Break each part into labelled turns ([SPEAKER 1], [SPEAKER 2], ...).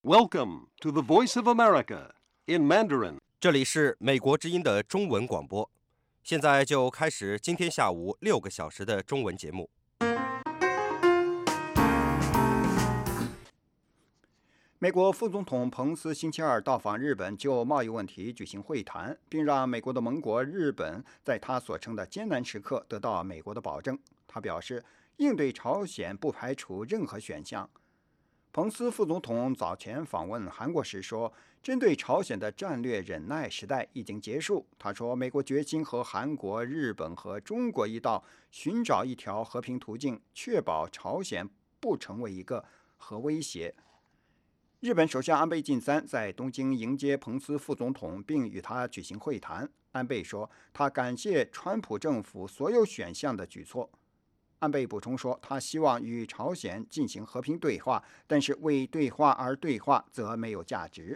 [SPEAKER 1] Welcome to the Voice of America in Mandarin.
[SPEAKER 2] 这里是美国之音的中文广播，现在就开始今天下午6个小时的中文节目。
[SPEAKER 3] 美国副总统彭斯星期二到访日本，就贸易问题举行会谈，并让美国的盟国日本在他所称的艰难时刻得到美国的保证。他表示，应对朝鲜不排除任何选项。彭斯副总统早前访问韩国时说，针对朝鲜的战略忍耐时代已经结束。他说，美国决心和韩国、日本和中国一道寻找一条和平途径，确保朝鲜不成为一个核威胁。日本首相安倍晋三在东京迎接彭斯副总统，并与他举行会谈。安倍说，他感谢川普政府所有选项的举措。安倍补充说，他希望与朝鲜进行和平对话，但是为对话而对话则没有价值。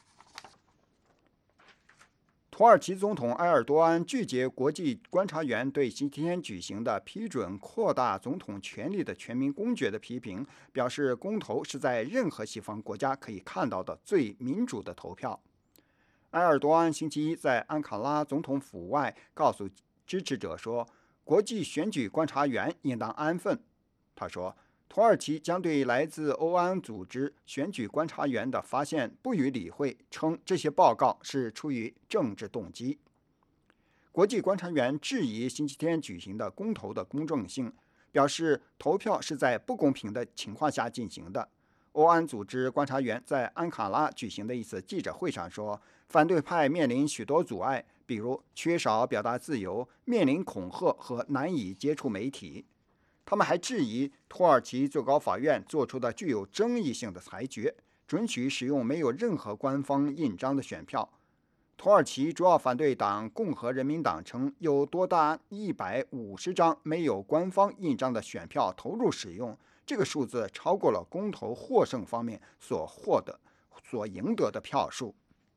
[SPEAKER 3] 土耳其总统埃尔多安拒绝国际观察员对星期天举行的批准扩大总统权力的全民公决的批评，表示公投是在任何西方国家可以看到的最民主的投票。埃尔多安星期一在安卡拉总统府外告诉支持者说，国际选举观察员应当安分。他说，土耳其将对来自欧安组织选举观察员的发现不予理会，称这些报告是出于政治动机。国际观察员质疑星期天举行的公投的公正性，表示投票是在不公平的情况下进行的。欧安组织观察员在安卡拉举行的一次记者会上说，反对派面临许多阻碍，比如缺少表达自由、面临恐吓和难以接触媒体。他们还质疑土耳其最高法院做出的具有争议性的裁决，准许使用没有任何官方印章的选票。土耳其主要反对党共和人民党称，有多达150张没有官方印章的选票投入使用，这个数字超过了公投获胜方面所赢得的票数。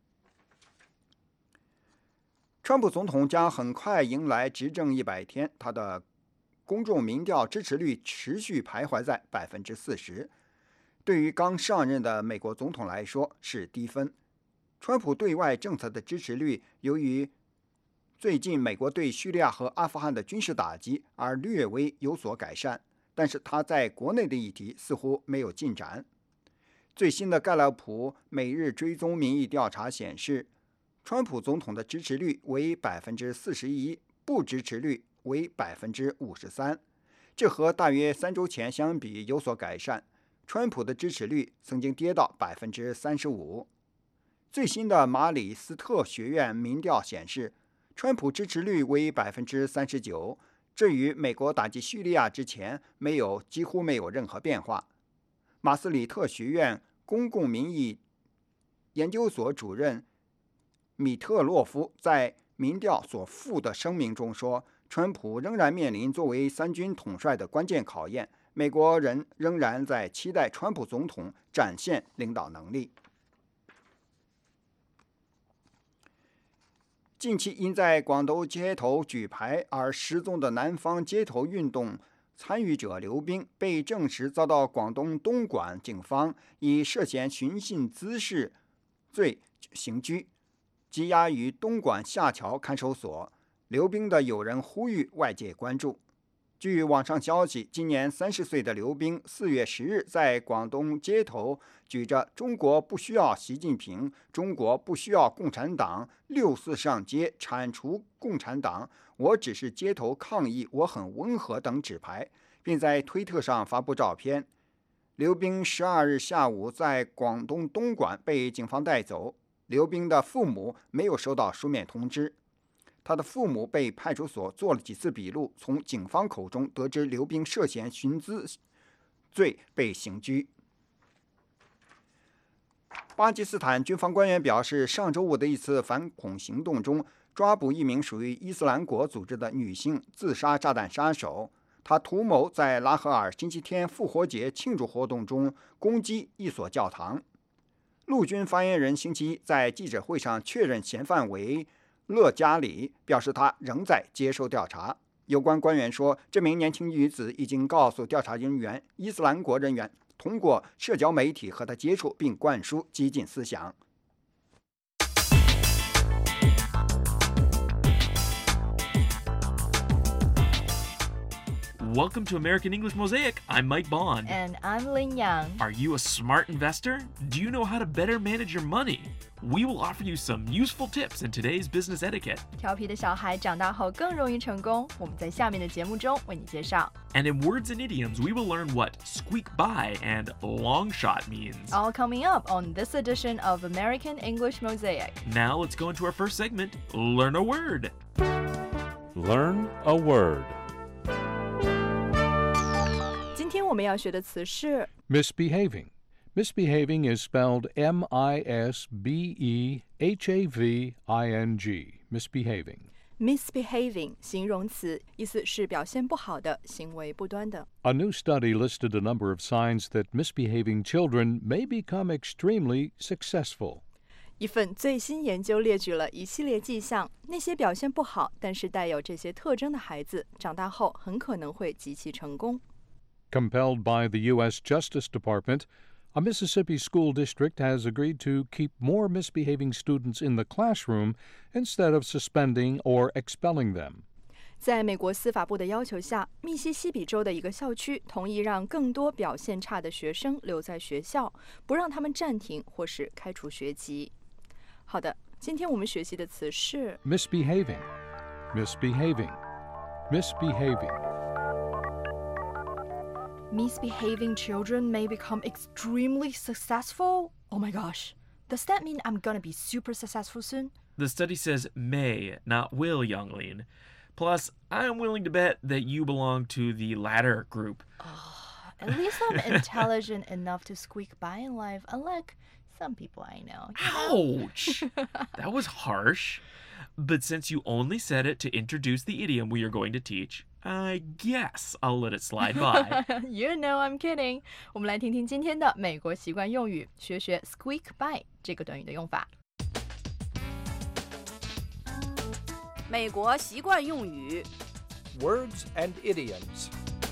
[SPEAKER 3] 川普总统将很快迎来执政100天，他的公众民调支持率持续徘徊在40%，对于刚上任的美国总统来说是低分。川普对外政策的支持率由于最近美国对叙利亚和阿富汗的军事打击而略微有所改善，但是他在国内的议题似乎没有进展。最新的盖勒普每日追踪民意调查显示，川普总统的支持率为41%，不支持率为53%，这和大约3周前相比有所改善。川普的支持率曾经跌到35%。最新的马里斯特学院民调显示，川普支持率为39%，这与美国打击叙利亚之前几乎没有任何变化。马斯里特学院公共民意研究所主任米特洛夫在民调所附的声明中说，川普仍然面临作为3军统帅的关键考验，美国人仍然在期待川普总统展现领导能力。近期因在广东街头举牌而失踪的南方街头运动参与者刘斌被证实遭到广东东莞警方以涉嫌寻衅滋事罪刑拘，羁押于东莞下桥看守所。刘斌的友人呼吁外界关注。据网上消息，今年30岁的刘斌4月10日在广东街头举着“中国不需要习近平，中国不需要共产党”，64上街铲除共产党，我只是街头抗议，我很温和等纸牌，并在推特上发布照片。刘斌12日下午在广东东莞被警方带走，刘斌的父母没有收到书面通知。他的父母被派出所做了几次笔录，从警方口中得知刘斌涉嫌寻滋罪被刑拘。巴基斯坦军方官员表示，上周五的一次反恐行动中，抓捕一名属于伊斯兰国组织的女性自杀炸弹杀手。他图谋在拉合尔星期天复活节庆祝活动中攻击一所教堂。陆军发言人星期一在记者会上确认嫌犯为勒加里，表示他仍在接受调查。有关官员说，这名年轻女子已经告诉调查人员伊斯兰国人员通过社交媒体和他接触并灌输激进思想。
[SPEAKER 4] Welcome to American English Mosaic. I'm Mike Bond.
[SPEAKER 5] And I'm Lin Yang.
[SPEAKER 4] Are you a smart investor? Do you know how to better manage your money? We will offer you some useful tips in today's business etiquette.
[SPEAKER 5] 调皮的小孩长大后更容易成功，我们在下面的节目中为你介绍。
[SPEAKER 4] And in words and idioms, we will learn what squeak by and long shot means.
[SPEAKER 5] All coming up on this edition of American English Mosaic.
[SPEAKER 4] Now let's go into our first segment, Learn a Word.
[SPEAKER 6] Learn a word.
[SPEAKER 5] 今天我们要学的词是
[SPEAKER 6] Misbehaving. Misbehaving is spelled M-I-S-B-E-H-A-V-I-N-G. Misbehaving.
[SPEAKER 5] misbehaving 形容词，意思是表现不好的，行为不端的。
[SPEAKER 6] A new study listed a number of signs that misbehaving children may become extremely successful.
[SPEAKER 5] 一份最新研究列举了一系列迹象，那些表现不好但是带有这些特征的孩子，长大后很可能会极其成功。
[SPEAKER 6] Compelled by the U.S. Justice Department, a Mississippi school district has agreed to keep more misbehaving students in the classroom instead of suspending or expelling them.
[SPEAKER 5] 在美国司法部的要求下，密西西比州的一个校区同意让更多表现差的学生留在学校，不让他们暂停或是开除学籍。好的，今天我们学习的词是
[SPEAKER 6] Misbehaving. Misbehaving. Misbehaving.
[SPEAKER 5] Misbehaving children may become extremely successful. Oh my gosh. Does that mean I'm gonna be super successful soon?
[SPEAKER 4] The study says may, not will, Younglin. Plus, I'm willing to bet that you belong to the latter group.
[SPEAKER 5] At least I'm intelligent enough to squeak by in life, unlike some people I know.
[SPEAKER 4] Ouch! That was harsh. But since you only said it to introduce the idiom we are going to teach, I guess I'll let it slide by.
[SPEAKER 5] You know I'm kidding. 我们来听听今天的美国习惯用语，学学 squeak by 这个短语的用法。
[SPEAKER 7] 美国习惯用语
[SPEAKER 8] Words and idioms.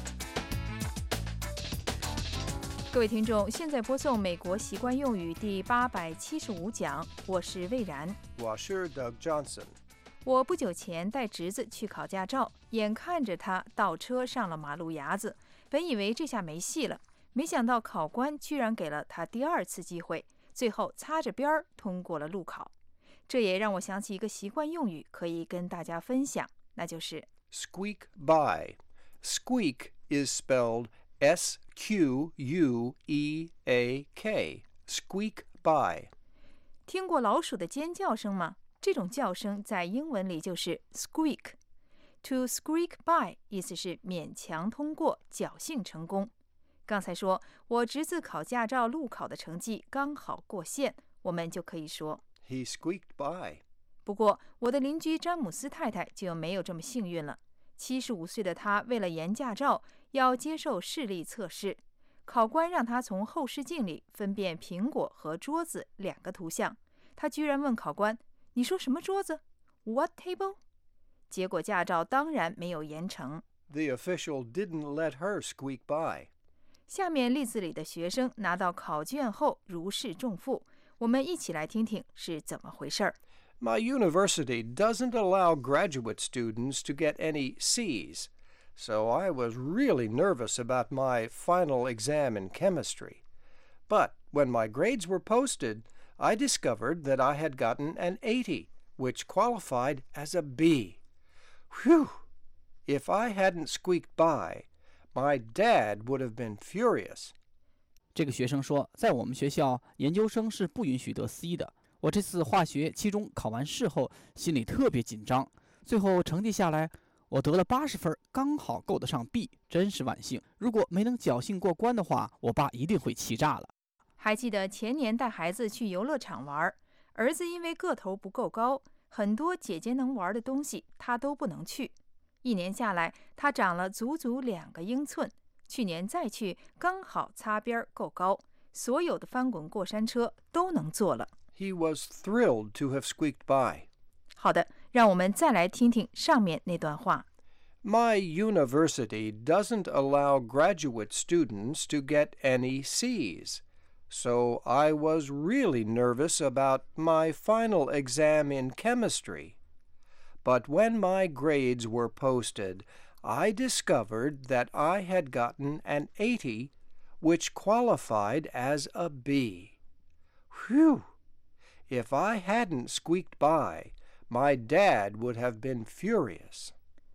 [SPEAKER 9] 各位听众，现在播送美国习惯用语第875讲，我是魏然。
[SPEAKER 8] 我是 Doug Johnson.
[SPEAKER 9] 我不久前带侄子去考驾照，眼看着他倒车上了马路牙子，本以为这下没戏了，没想到考官居然给了他第二次机会，最后擦着边儿通过了路考。这也让我想起一个习惯用语，可以跟大家分享，那就是
[SPEAKER 8] Squeak by. Squeak is spelled S-Q-U-E-A-K. Squeak by.
[SPEAKER 9] 听过老鼠的尖叫声吗？这种叫声在英文里就是 squeak. To squeak by 意思是勉强通过，侥幸成功。刚才说我侄子考驾照路考的成绩刚好过线，我们就可以说
[SPEAKER 8] He squeaked by.
[SPEAKER 9] 不过我的邻居詹姆斯太太就没有这么幸运了。75岁的她为了延驾照，要接受视力测试。考官让她从后视镜里分辨苹果和桌子两个图像，她居然问考官：“你说什么桌子 ？What table？” 结果驾照当然没有延成。
[SPEAKER 8] The official didn't let her squeak by.
[SPEAKER 9] 下面例子里的学生拿到考卷后如释重负，我们一起来听听是怎么回事儿。
[SPEAKER 8] My university doesn't allow graduate students to get any C's, so I was really nervous about my final exam in chemistry. But when my grades were posted, I discovered that I had gotten an 80, which qualified as a B. Whew! If I hadn't squeaked by, my dad would have been furious.
[SPEAKER 10] 这个学生说，在我们学校，研究生是不允许得 C 的。我这次化学期中考完试后，心里特别紧张。最后成绩下来，我得了80分，刚好够得上 B， 真是万幸。如果没能侥幸过关的话，我爸一定会气炸了。
[SPEAKER 9] 还记得前年带孩子去游乐场玩，儿子因为个头不够高，很多姐姐能玩的东西他都不能去。1年下来，他长了足足2个英寸。去年再去，刚好擦边够高，所有的翻滚过山车都能坐了。
[SPEAKER 8] He was thrilled to have squeaked by.
[SPEAKER 9] 好的，让我们再来听听上面那段话。
[SPEAKER 8] My university doesn't allow graduate students to get any C's, so I was really nervous about my final exam in chemistry. But when my grades were posted, I discovered that I had gotten an 80, which qualified as a B. Whew! If I hadn't squeaked by, my dad would have been furious.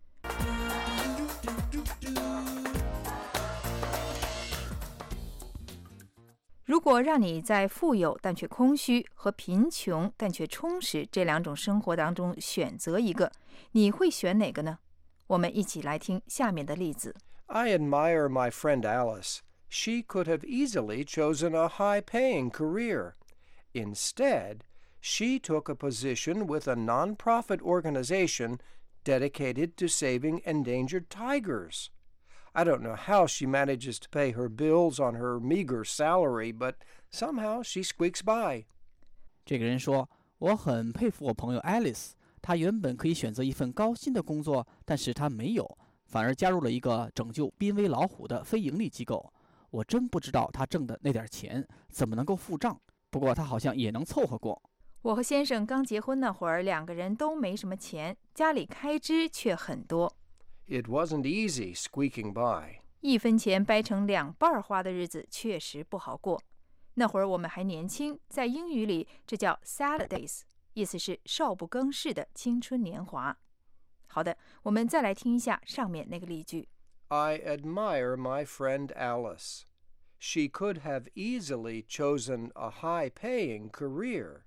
[SPEAKER 9] 如果让你在富有但却空虚和贫穷但却充实这两种生活当中选择一个，你会选哪个呢？我们一起来听下面的例子。
[SPEAKER 8] I admire my friend Alice. She could have easily chosen a high-paying career. Instead, she took a position with a non-profit organization dedicated to saving endangered tigers. I don't know how she manages to pay her bills on her meager salary, but somehow she squeaks by.
[SPEAKER 10] 这个人说：“我很佩服我朋友 Alice， 她原本可以选择一份高薪的工作，但是她没有，反而加入了一个拯救濒危老虎的非营利机构。我真不知道她挣的那点钱怎么能够付账，不过她好像也能凑合过。”
[SPEAKER 9] 我和先生刚结婚那会儿，两个人都没什么钱，家里开支却很多。
[SPEAKER 8] It wasn't easy squeaking by.
[SPEAKER 9] 1分钱掰成2半花的日子确实不好过。那会儿我们还年轻，在英语里这叫 salad days， 意思是少不更事的青春年华。好的，我们再来听一下上面那个例句。
[SPEAKER 8] I admire my friend Alice. She could have easily chosen a high-paying career.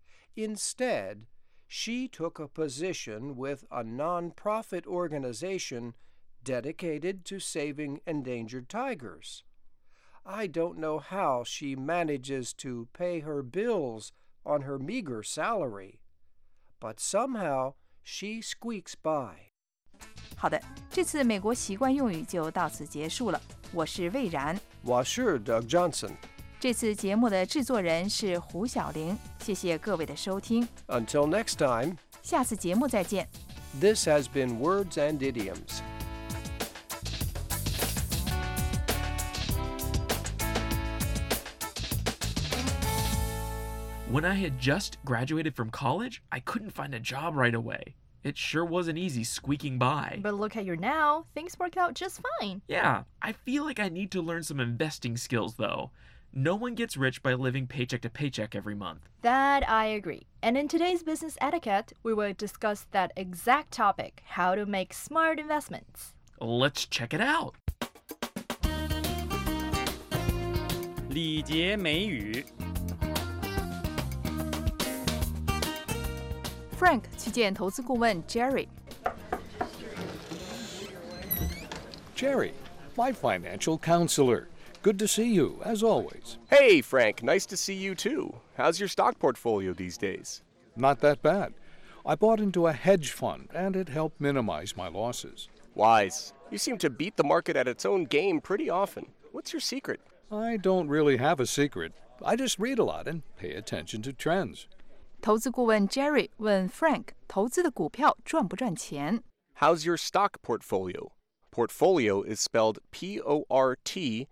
[SPEAKER 8] Instead, she took a position with a non-profit organization dedicated to saving endangered tigers. I don't know how she manages to pay her bills on her meager salary, but somehow she squeaks by.
[SPEAKER 9] 好的，这次美国习惯用语就到此结束了。我是魏然，
[SPEAKER 8] 我是 Doug Johnson。
[SPEAKER 9] 这次节目的制作人是胡小玲，谢谢各位的收听。
[SPEAKER 8] Until next time,
[SPEAKER 9] 下次节目再见。
[SPEAKER 8] this has been Words and Idioms.
[SPEAKER 4] When I had just graduated from college, I couldn't find a job right away. It sure wasn't easy squeaking by.
[SPEAKER 5] But look at you now. Things worked out just fine.
[SPEAKER 4] Yeah, I feel like I need to learn some investing skills, though. No one gets rich by living paycheck to paycheck every month.
[SPEAKER 5] That I agree. And in today's business etiquette, we will discuss that exact topic, how to make smart investments.
[SPEAKER 4] Let's check it out.
[SPEAKER 11] 礼节美语。
[SPEAKER 9] Frank 去见投资顾问 Jerry。
[SPEAKER 6] Jerry, my financial counselor. Good to see you, as always.
[SPEAKER 12] Hey, Frank. Nice to see you, too. How's your stock portfolio these days?
[SPEAKER 6] Not that bad. I bought into a hedge fund, and it helped minimize my losses.
[SPEAKER 12] Wise. You seem to beat the market at its own game pretty often. What's your secret?
[SPEAKER 6] I don't really have a secret. I just read a lot and pay attention to trends.
[SPEAKER 9] 投资顾问 Jerry 問 Frank 投資的股票賺不賺錢？
[SPEAKER 12] How's your stock portfolio? Portfolio is spelled P-O-R-T-F-O-L-I-O.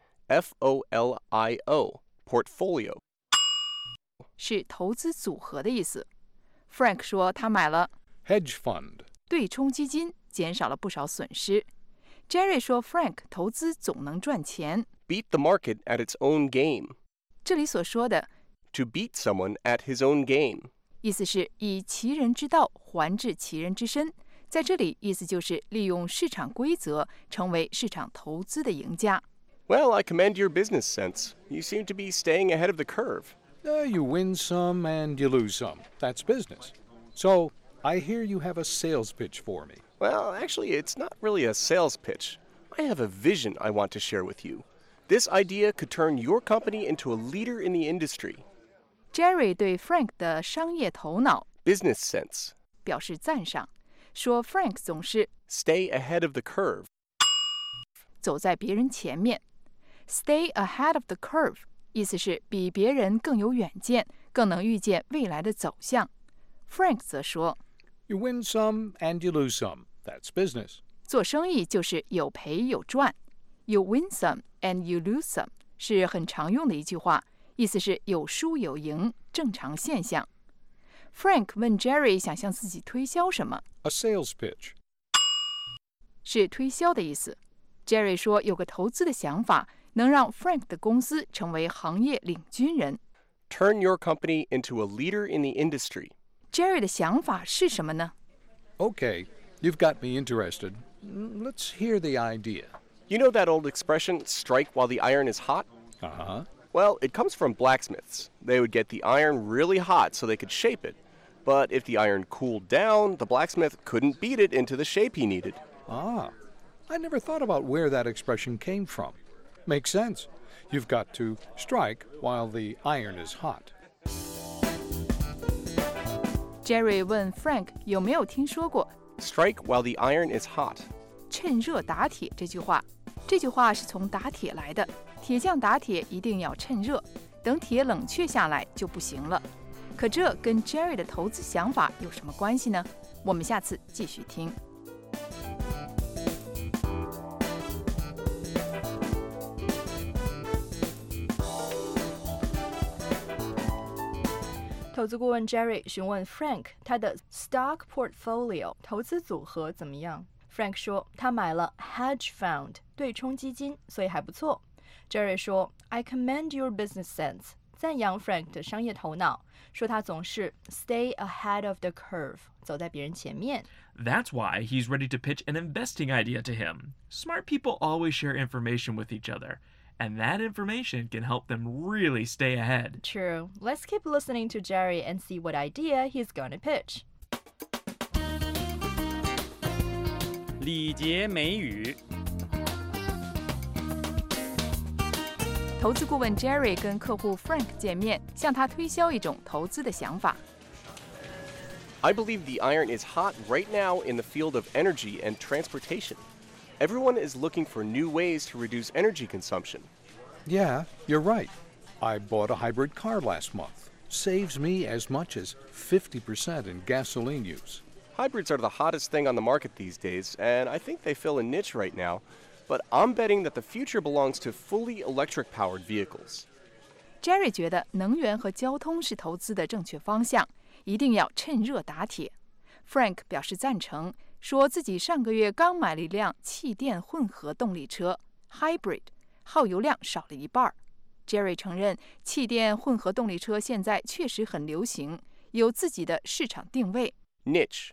[SPEAKER 12] Portfolio.
[SPEAKER 9] 是投資組合的意思。Frank 說他買了
[SPEAKER 6] Hedge fund.
[SPEAKER 9] 對沖基金，減少了不少損失。Jerry 說 Frank 投資總能賺錢。
[SPEAKER 12] Beat the market at its own game.
[SPEAKER 9] 這裡所說的
[SPEAKER 12] To beat someone at his own game.
[SPEAKER 9] 意思是以其人之道還治其人之身，在这里意思就是利用市场规则成为市场投资的赢家。
[SPEAKER 12] Well, I commend your business sense. You seem to be staying ahead of the curve.
[SPEAKER 6] You win some and you lose some. That's business. So, I hear you have a sales pitch for me.
[SPEAKER 12] Well, actually, it's not really a sales pitch. I have a vision I want to share with you. This idea could turn your company into a leader in the industry.
[SPEAKER 9] Jerry 对 Frank 的商业头脑
[SPEAKER 12] Business sense.
[SPEAKER 9] 表示赞赏，说 Frank 总是
[SPEAKER 12] Stay ahead of the curve.
[SPEAKER 9] 走在别人前面。Stay ahead of the curve 意思是比别人更有远见，更能预见未来的走向。Frank 则说
[SPEAKER 6] You win some and you lose some. That's business.
[SPEAKER 9] 做生意就是有赔有赚 ，You win some and you lose some 是很常用的一句话，意思是有输有赢，正常现象。Frank 问 Jerry 想向自己推销什么
[SPEAKER 6] A sales pitch.
[SPEAKER 9] 是推销的意思。Jerry 说有个投资的想法，能让 Frank 的公司成为行业领军人。
[SPEAKER 12] Turn your company into a leader in the industry.
[SPEAKER 9] Jerry 的想法是什么呢？
[SPEAKER 6] Okay, you've got me interested. Let's hear the idea.
[SPEAKER 12] You know that old expression, strike while the iron is hot?
[SPEAKER 6] Uh-huh.
[SPEAKER 12] Well, it comes from blacksmiths. They would get the iron really hot so they could shape it. But if the iron cooled down, the blacksmith couldn't beat it into the shape he needed.
[SPEAKER 6] Ah, I never thought about where that expression came from. Makes sense. You've got to strike while the iron is hot.
[SPEAKER 9] Jerry 问 Frank 有没有听说过
[SPEAKER 12] Strike while the iron is hot.
[SPEAKER 9] 趁热打铁这句话。这句话是从打铁来的，铁匠打铁一定要趁热，等铁冷却下来就不行了。可这跟 Jerry 的投资想法有什么关系呢？我们下次继续听。
[SPEAKER 5] 投资顾问 Jerry 询问 Frank 他的 stock portfolio 投资组合怎么样。Frank 说他买了 hedge fund 对冲基金，所以还不错。Jerry 说 I commend your business sense 赞扬 Frank 的商业头脑，说他总是 stay ahead of the curve 走在别人前面。
[SPEAKER 4] That's why he's ready to pitch an investing idea to him. Smart people always share information with each other, and that information can help them really stay ahead.
[SPEAKER 5] True. Let's keep listening to Jerry and see what idea he's going to pitch.
[SPEAKER 11] 礼节美语。
[SPEAKER 9] 投资顾问 Jerry 跟客户 Frank 见面，向他推销一种投资的想法。
[SPEAKER 12] I believe the iron is hot right now in the field of energy and transportation. Everyone is looking for new ways to reduce energy consumption.
[SPEAKER 6] Yeah, you're right. I bought a hybrid car last month. Saves me as much as 50% in gasoline use.
[SPEAKER 12] Hybrids are the hottest thing on the market these days, and I think they fill a niche right now. But I'm betting that the future belongs to fully electric-powered vehicles.
[SPEAKER 9] Jerry 觉得能源和交通是投资的正确方向，一定要趁热打铁。Frank 表示赞成，说自己上个月刚买了一辆气电混合动力车 Hybrid， 耗油量少了一半。Jerry 承认，气电混合动力车现在确实很流行，有自己的市场定位。
[SPEAKER 12] Niche.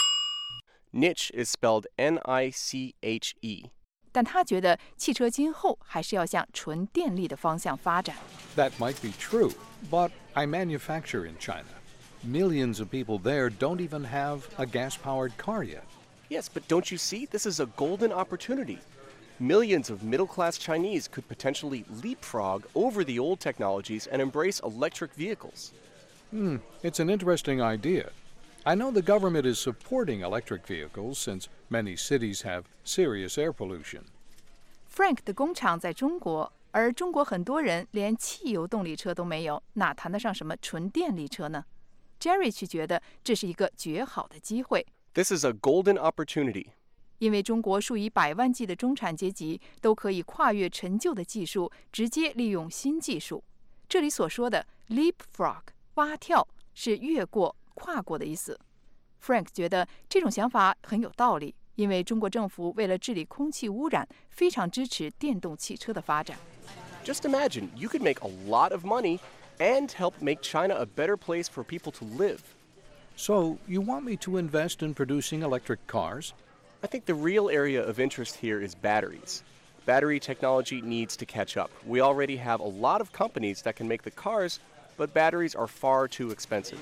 [SPEAKER 12] Niche is spelled N-I-C-H-E.
[SPEAKER 9] 但他觉得汽车今后还是要向纯电力的方向发展。
[SPEAKER 6] That might be true, but I manufacture in China. Millions of people there don't even have a gas-powered car yet.
[SPEAKER 12] Yes, but don't you see? This is a golden opportunity. Millions of middle-class Chinese could potentially leapfrog over the old technologies and embrace electric vehicles.
[SPEAKER 6] It's an interesting idea. I know the government is supporting electric vehicles since many cities have serious air pollution.
[SPEAKER 9] Frank 的工厂在中国，而中国很多人连汽油动力车都没有，哪谈得上什么纯电力车呢？ Jerry 却觉得这是一个绝好的机会。
[SPEAKER 12] This is a golden opportunity.
[SPEAKER 9] 因为中国数以百万计的中产阶级都可以跨越陈旧的技术，直接利用新技术。这里所说的 leapfrog 蛙跳是越过、跨过的意思。Frank 觉得这种想法很有道理，因为中国政府为了治理空气污染，非常支持电动汽车的发展。
[SPEAKER 12] Just imagine, you could make a lot of money and help make China a better place for people to live.
[SPEAKER 6] So, you want me to invest in producing electric cars?
[SPEAKER 12] I think the real area of interest here is batteries. Battery technology needs to catch up. We already have a lot of companies that can make the cars, but batteries are far too expensive.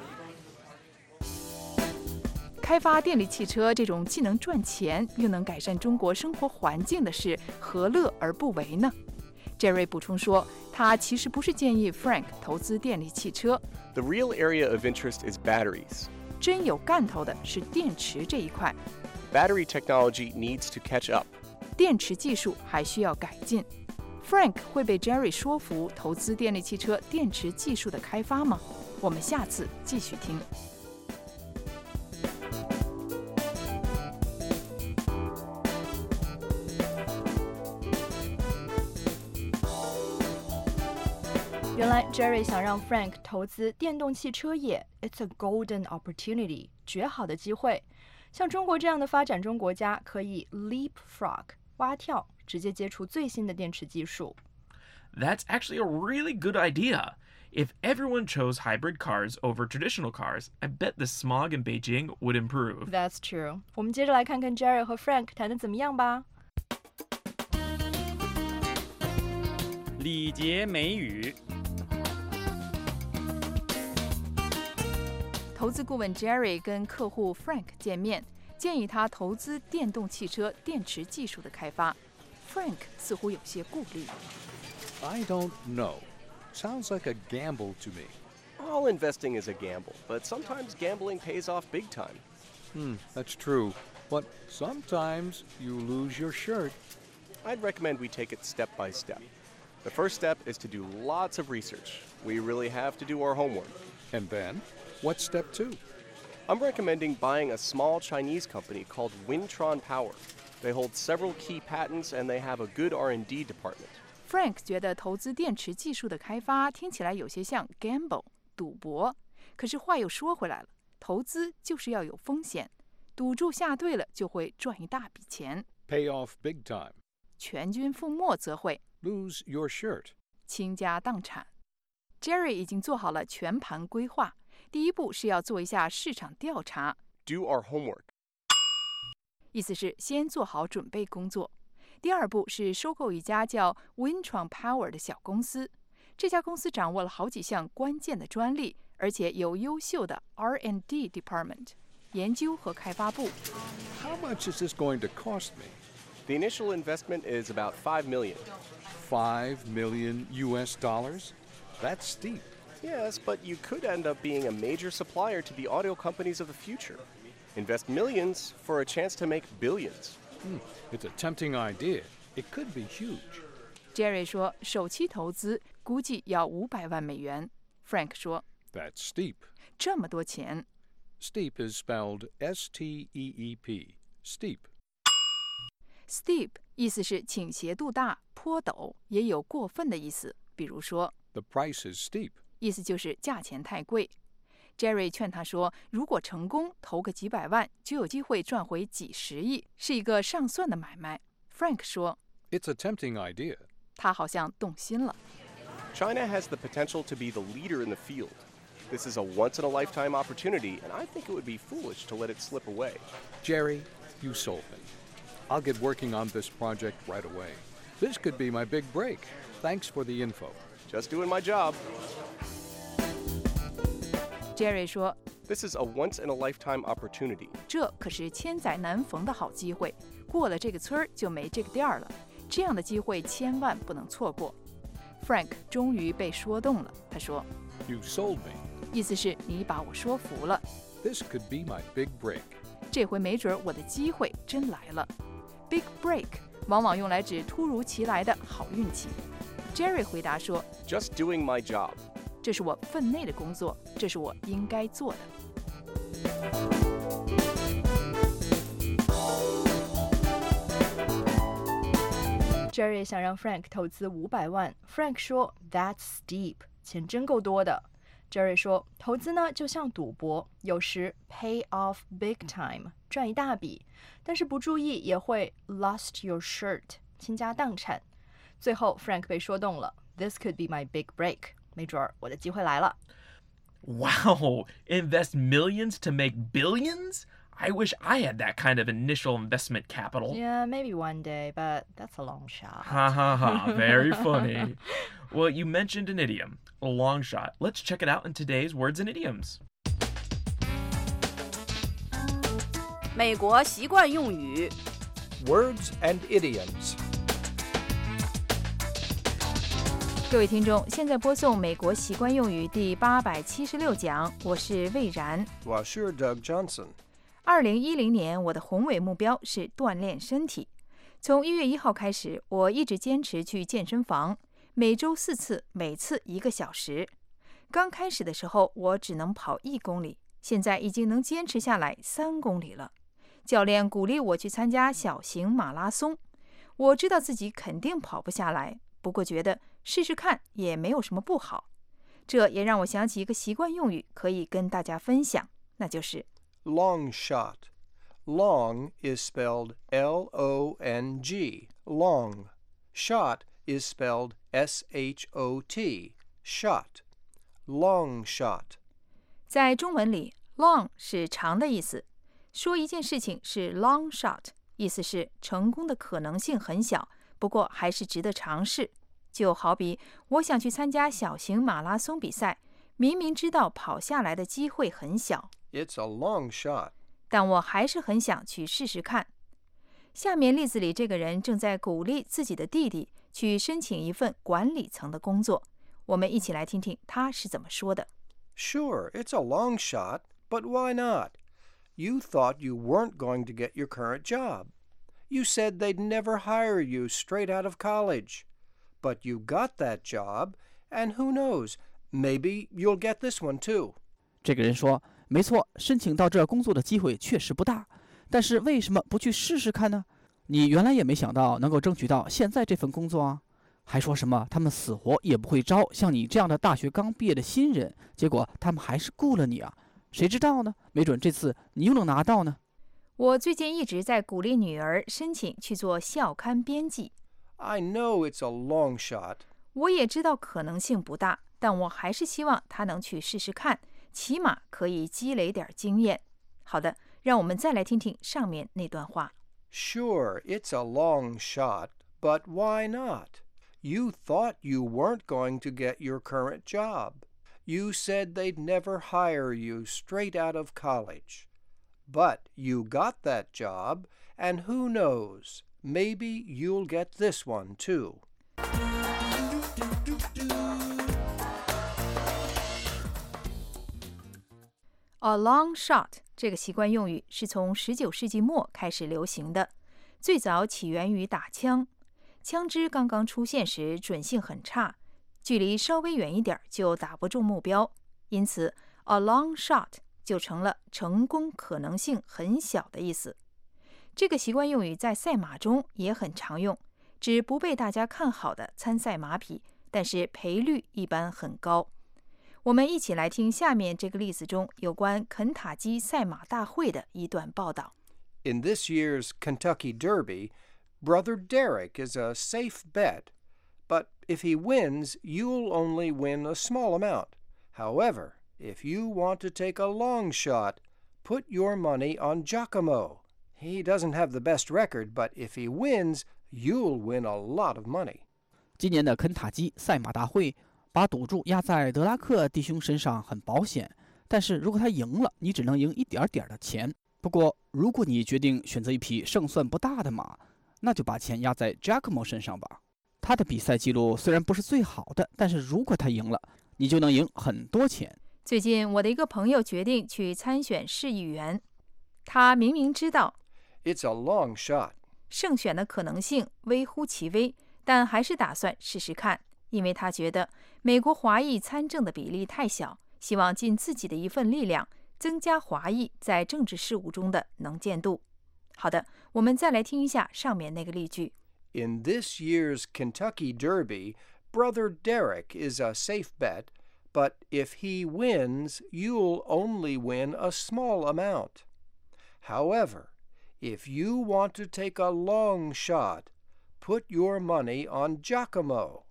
[SPEAKER 9] 开发电力汽车这种既能赚钱又能改善中国生活环境的事，何乐而不为呢？ Jerry 补充说，他其实不是建议 Frank 投资电力汽车。
[SPEAKER 12] The real area of interest is batteries.
[SPEAKER 9] 真有干头的是电池这一块。
[SPEAKER 12] Battery technology needs to catch up.
[SPEAKER 9] 电池技术还需要改进。Frank 会被 Jerry 说服投资电力汽车电池技术的开发吗？我们下次继续听。
[SPEAKER 5] Jerry 想让 Frank 投资电动汽车业 ，It's a golden opportunity， 绝好的机会。像中国这样的发展中国家，可以 leapfrog 蛙跳，直接接触最新的电池技术。
[SPEAKER 4] That's actually a really good idea. If everyone chose hybrid cars over traditional cars, I bet the smog in Beijing would improve.
[SPEAKER 5] That's true. 我们接着来看看 Jerry 和 Frank 谈得怎么样吧。
[SPEAKER 11] 礼节美语。
[SPEAKER 9] 投资顾问 Jerry 跟客户 Frank 见面，建议他投资电动汽车电池技术的开发。Frank 似乎有些顾虑。
[SPEAKER 6] I don't know. Sounds like a gamble to me.
[SPEAKER 12] All investing is a gamble, but sometimes gambling pays off big time.
[SPEAKER 6] That's true. But sometimes you lose your shirt.
[SPEAKER 12] I'd recommend we take it step by step. The first step is to do lots of research. We really have to do our homework.
[SPEAKER 6] And then, what's step 2?
[SPEAKER 12] I'm recommending buying a small Chinese company called Wintron Power. They hold several key patents and they have a good R&D department.
[SPEAKER 9] Frank 觉得投资电池技术的开发听起来有些像 gamble 赌博，可是话又说回来了，投资就是要有风险，赌注下对了就会赚一大笔钱。
[SPEAKER 6] Pay off big time.
[SPEAKER 9] 全军覆没则会
[SPEAKER 6] Lose your shirt.
[SPEAKER 9] 倾家荡产。Jerry 已经做好了全盘规划，第一步是要做一下市场调查，
[SPEAKER 12] Do our homework.
[SPEAKER 9] 意思是先做好准备工作。第二步是收购一家叫 Wintron Power 的小公司，这家公司掌握了好几项关键的专利，而且有优秀的 R&D department 研究和开发部。
[SPEAKER 6] How much is this going to cost me?
[SPEAKER 12] The initial investment is about $5 million.
[SPEAKER 6] $5 million US dollars? That's steep.
[SPEAKER 12] Yes, but you could end up being a major supplier to the auto companies of the future. Invest millions for a chance to make billions.
[SPEAKER 6] It's a tempting idea. It could be huge.
[SPEAKER 9] Jerry 说，首期投资估计要500万美元。Frank 说
[SPEAKER 6] That's steep.
[SPEAKER 9] 这么多钱。
[SPEAKER 6] Steep is spelled S-T-E-E-P. Steep.
[SPEAKER 9] Steep 意思是倾斜度大、坡陡，也有过分的意思。比如说
[SPEAKER 6] The price is steep.
[SPEAKER 9] 意思就是价钱太贵。Jerry 劝他说，如果成功投个几百万，就有机会赚回几十亿，是一个上算的买卖。Frank 说
[SPEAKER 6] It's a tempting idea.
[SPEAKER 9] 他好像动心了。
[SPEAKER 12] China has the potential to be the leader in the field. This is a once-in-a-lifetime opportunity, and I think it would be foolish to let it slip away.
[SPEAKER 6] Jerry, you sold me. I'll get working on this project right away. This could be my big break. Thanks for the info.
[SPEAKER 12] Just doing my job.
[SPEAKER 9] Jerry 说
[SPEAKER 12] This is a once-in-a-lifetime opportunity.
[SPEAKER 9] 这可是千载难逢的好机会，过了这个村儿就没这个店儿了，这样的机会千万不能错过。Frank 终于被说动了，他说
[SPEAKER 6] You sold me.
[SPEAKER 9] 意思是你把我说服了，
[SPEAKER 6] This could be my big break.
[SPEAKER 9] 这回没准我的机会真来了。Big break 往往用来指突如其来的好运气。Jerry 回答说
[SPEAKER 12] Just doing my job.
[SPEAKER 9] 这是我分内的工作，这是我应该做的。
[SPEAKER 5] Jerry 想让 Frank 投资500万 ，Frank 说 That's steep， 钱真够多的。Jerry 说，投资呢就像赌博，有时 pay off big time， 赚一大笔，但是不注意也会 lost your shirt， 倾家荡产。最后 Frank 被说动了 ，This could be my big break， 没准儿我的机会来了。
[SPEAKER 4] Wow, invest millions to make billions? I wish I had that kind of initial investment capital.
[SPEAKER 5] Yeah, maybe one day, but that's a long shot.
[SPEAKER 4] Ha ha ha, very funny. Well, you mentioned an idiom, a long shot. Let's check it out in today's Words and Idioms.
[SPEAKER 7] 美国习惯用语
[SPEAKER 8] Words and idioms.
[SPEAKER 9] 各位听众，现在播送美国习惯用语第876讲，我是魏然。
[SPEAKER 8] 我是 Doug Johnson.
[SPEAKER 9] 2010年，我的宏伟目标是锻炼身体。从1月1号开始，我一直坚持去健身房，每周4次，每次1个小时。刚开始的时候，我只能跑1公里，现在已经能坚持下来3公里了。教练鼓励我去参加小型马拉松，我知道自己肯定跑不下来，不过觉得试试看也没有什么不好。 这也让我想起一个习惯用语，可以跟大家分享，那就是
[SPEAKER 8] long shot。Long is spelled L-O-N-G, long. Shot is spelled S-H-O-T, shot. Long shot.
[SPEAKER 9] 在中文里 long 是长的意思，说一件事情是 long shot， 意思是成功的可能性很小，不过还是值得尝试。就好比我想去参加小型马拉松比赛，明明知道跑下来的机会很小，
[SPEAKER 8] It's a long shot.
[SPEAKER 9] 但我还是很想去试试看。下面例子里这个人正在鼓励自己的弟弟去申请一份管理层的工作，我们一起来听听他是怎么说的。
[SPEAKER 8] Sure, it's a long shot, but why not? You thought you weren't going to get your current job. You said they'd never hire you straight out of college. But you got that job, and who knows, maybe you'll get this one too.
[SPEAKER 10] 这个人说，没错，申请到这工作的机会确实不大，但是为什么不去试试看呢？你原来也没想到能够争取到现在这份工作啊，还说什么他们死活也不会招像你这样的大学刚毕业的新人，结果他们还是雇了你啊，谁知道呢？没准这次你又能拿到呢。
[SPEAKER 9] 我最近一直在鼓励女儿申请去做校刊编辑。
[SPEAKER 8] I know it's a long shot.
[SPEAKER 9] 我也知道可能性不大，但我还是希望她能去试试看，起码可以积累点经验。好的，让我们再来听听上面那段话。
[SPEAKER 8] Sure, it's a long shot, but why not? You thought you weren't going to get your current job. You said they'd never hire you straight out of college. But you got that job, and who knows, maybe you'll get this one too.
[SPEAKER 9] A long shot 这个习惯用语是从19世纪末开始流行的，最早起源于打枪。枪支刚刚出现时准性很差，距离稍微远一点就打不中目标，因此 a long shot 就成了成功可能性很小的意思。这个习惯用语在赛马中也很常用，指不被大家看好的参赛马匹，但是赔率一般很高。我们一起来听下面这个例子中有关肯塔基赛马大会的一段报道。
[SPEAKER 8] In this year's Kentucky Derby, Brother Derek is a safe bet, but if he wins, you'll only win a small amount. However, if you want to take a long shot, put your money on Giacomo. He doesn't have the best record, but if he wins, you'll win a lot of money.
[SPEAKER 10] 今年的肯塔基赛马大会把赌注压在德拉克弟兄身上很保险，但是如果他赢了，你只能赢一点点的钱。不过，如果你决定选择一匹胜算不大的马，那就把钱压在 Giacomo 身上吧。他的比赛记录虽然不是最好的，但是如果他赢了，你就能赢很多钱。
[SPEAKER 9] 最近，我的一个朋友决定去参选市议员，他明明知道
[SPEAKER 8] It's a long shot.
[SPEAKER 9] 胜选的可能性微乎其微，但还是打算试试看，因为他觉得美国华裔参政的比例太小，希望尽自己的一份力量，增加华裔在政治事务中的能见度。好的，我们再来听一下上面那个例句。
[SPEAKER 8] In this year's Kentucky Derby, Brother Derek is a safe bet, but if he wins, you'll only win a small amount. However, if you want to take a long shot, put your money on Giacomo.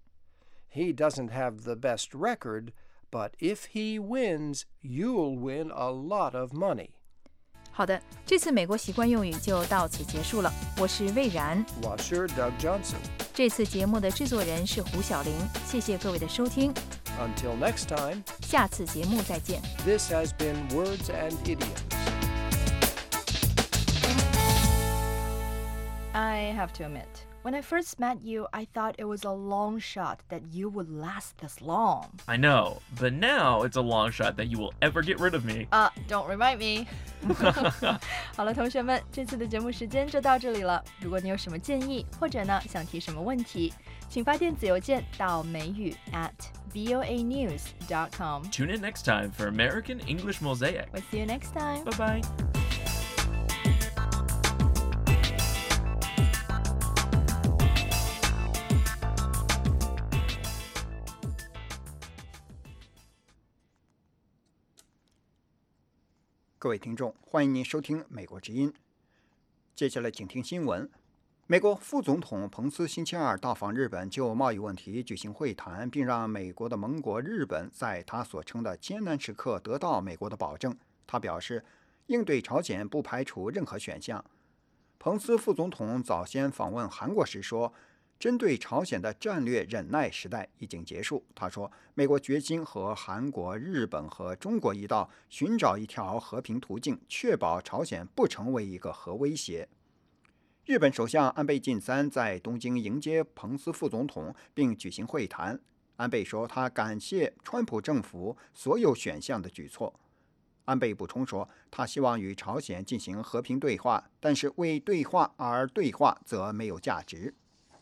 [SPEAKER 8] He doesn't have the best record, but if he wins, you'll win a lot of money.
[SPEAKER 9] 好的，这次美国习惯用语就到此结束了。我是魏然，
[SPEAKER 8] 我是 Doug Johnson。
[SPEAKER 9] 这次节目的制作人是胡小玲，谢谢各位的收听。
[SPEAKER 8] Until next time,
[SPEAKER 9] 下次节目再见。
[SPEAKER 8] This has been Words and Idioms.
[SPEAKER 5] I have to admit, when I first met you, I thought it was a long shot that you would last this long.
[SPEAKER 4] I know, but now it's a long shot that you will ever get rid of me.
[SPEAKER 5] Don't remind me. 好了，同学们，这次的节目时间就到这里了。如果你有什么建议，或者呢想提什么问题，请发电子邮件到美语@voanews.com.
[SPEAKER 4] Tune in next time for American English Mosaic.
[SPEAKER 5] We'll see you next time.
[SPEAKER 4] Bye bye.
[SPEAKER 3] 各位听众，欢迎您收听美国之音。接下来请听新闻。美国副总统彭斯星期二到访日本，就贸易问题举行会谈，并让美国的盟国日本在他所称的艰难时刻得到美国的保证。他表示，应对朝鲜不排除任何选项。彭斯副总统早先访问韩国时说，针对朝鲜的战略忍耐时代已经结束。他说，美国决心和韩国、日本和中国一道，寻找一条和平途径，确保朝鲜不成为一个核威胁。日本首相安倍晋三在东京迎接彭斯副总统，并举行会谈。安倍说，他感谢川普政府所有选项的举措。安倍补充说，他希望与朝鲜进行和平对话，但是为对话而对话则没有价值。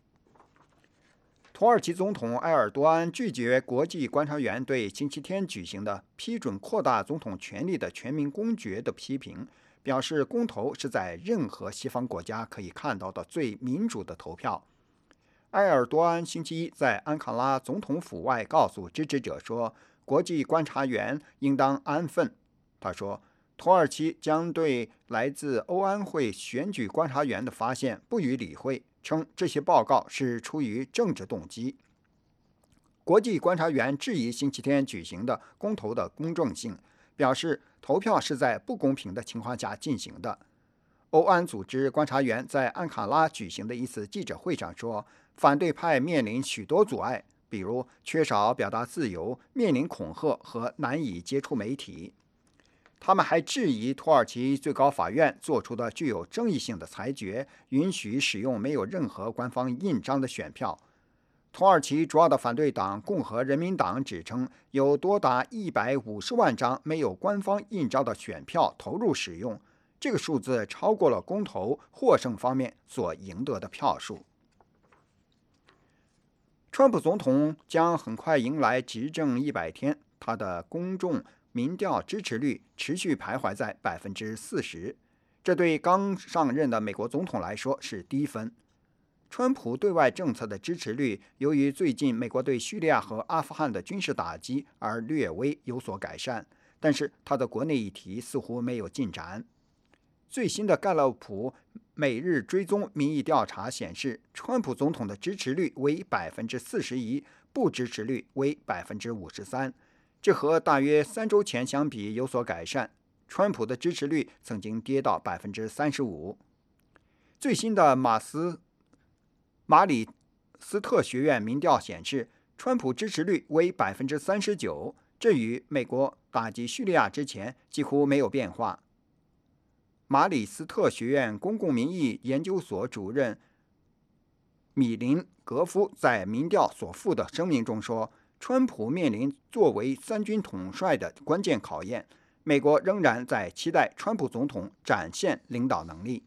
[SPEAKER 3] 土耳其总统埃尔多安拒绝国际观察员对星期天举行的批准扩大总统权力的全民公决的批评，表示公投是在任何西方国家可以看到的最民主的投票。埃尔多安星期一在安卡拉总统府外告诉支持者说，国际观察员应当安分。他说，土耳其将对来自欧安会选举观察员的发现不予理会，称这些报告是出于政治动机。国际观察员质疑星期天举行的公投的公正性，表示投票是在不公平的情况下进行的。欧安组织观察员在安卡拉举行的一次记者会上说，反对派面临许多阻碍，比如缺少表达自由、面临恐吓和难以接触媒体。他们还质疑土耳其最高法院做出的具有争议性的裁决，允许使用没有任何官方印章的选票。土耳其主要的反对党共和人民党指称，有多达150万张没有官方印章的选票投入使用，这个数字超过了公投获胜方面所赢得的票数。川普总统将很快迎来执政100天，他的公众民调支持率持续徘徊在40%，这对刚上任的美国总统来说是低分。川普对外政策的支持率由于最近美国对叙利亚和阿富汗的军事打击而略微有所改善，但是他的国内议题似乎没有进展。最新的盖勒普每日追踪民意调查显示，川普总统的支持率为41%，不支持率为53%。这和大约3周前相比有所改善。川普的支持率曾经跌到35%。最新的马里斯特学院民调显示，川普支持率为39%，这与美国打击叙利亚之前几乎没有变化。马里斯特学院公共民意研究所主任米林格夫在民调所附的声明中说，川普面临作为3军统帅的关键考验，美国仍然在期待川普总统展现领导能力。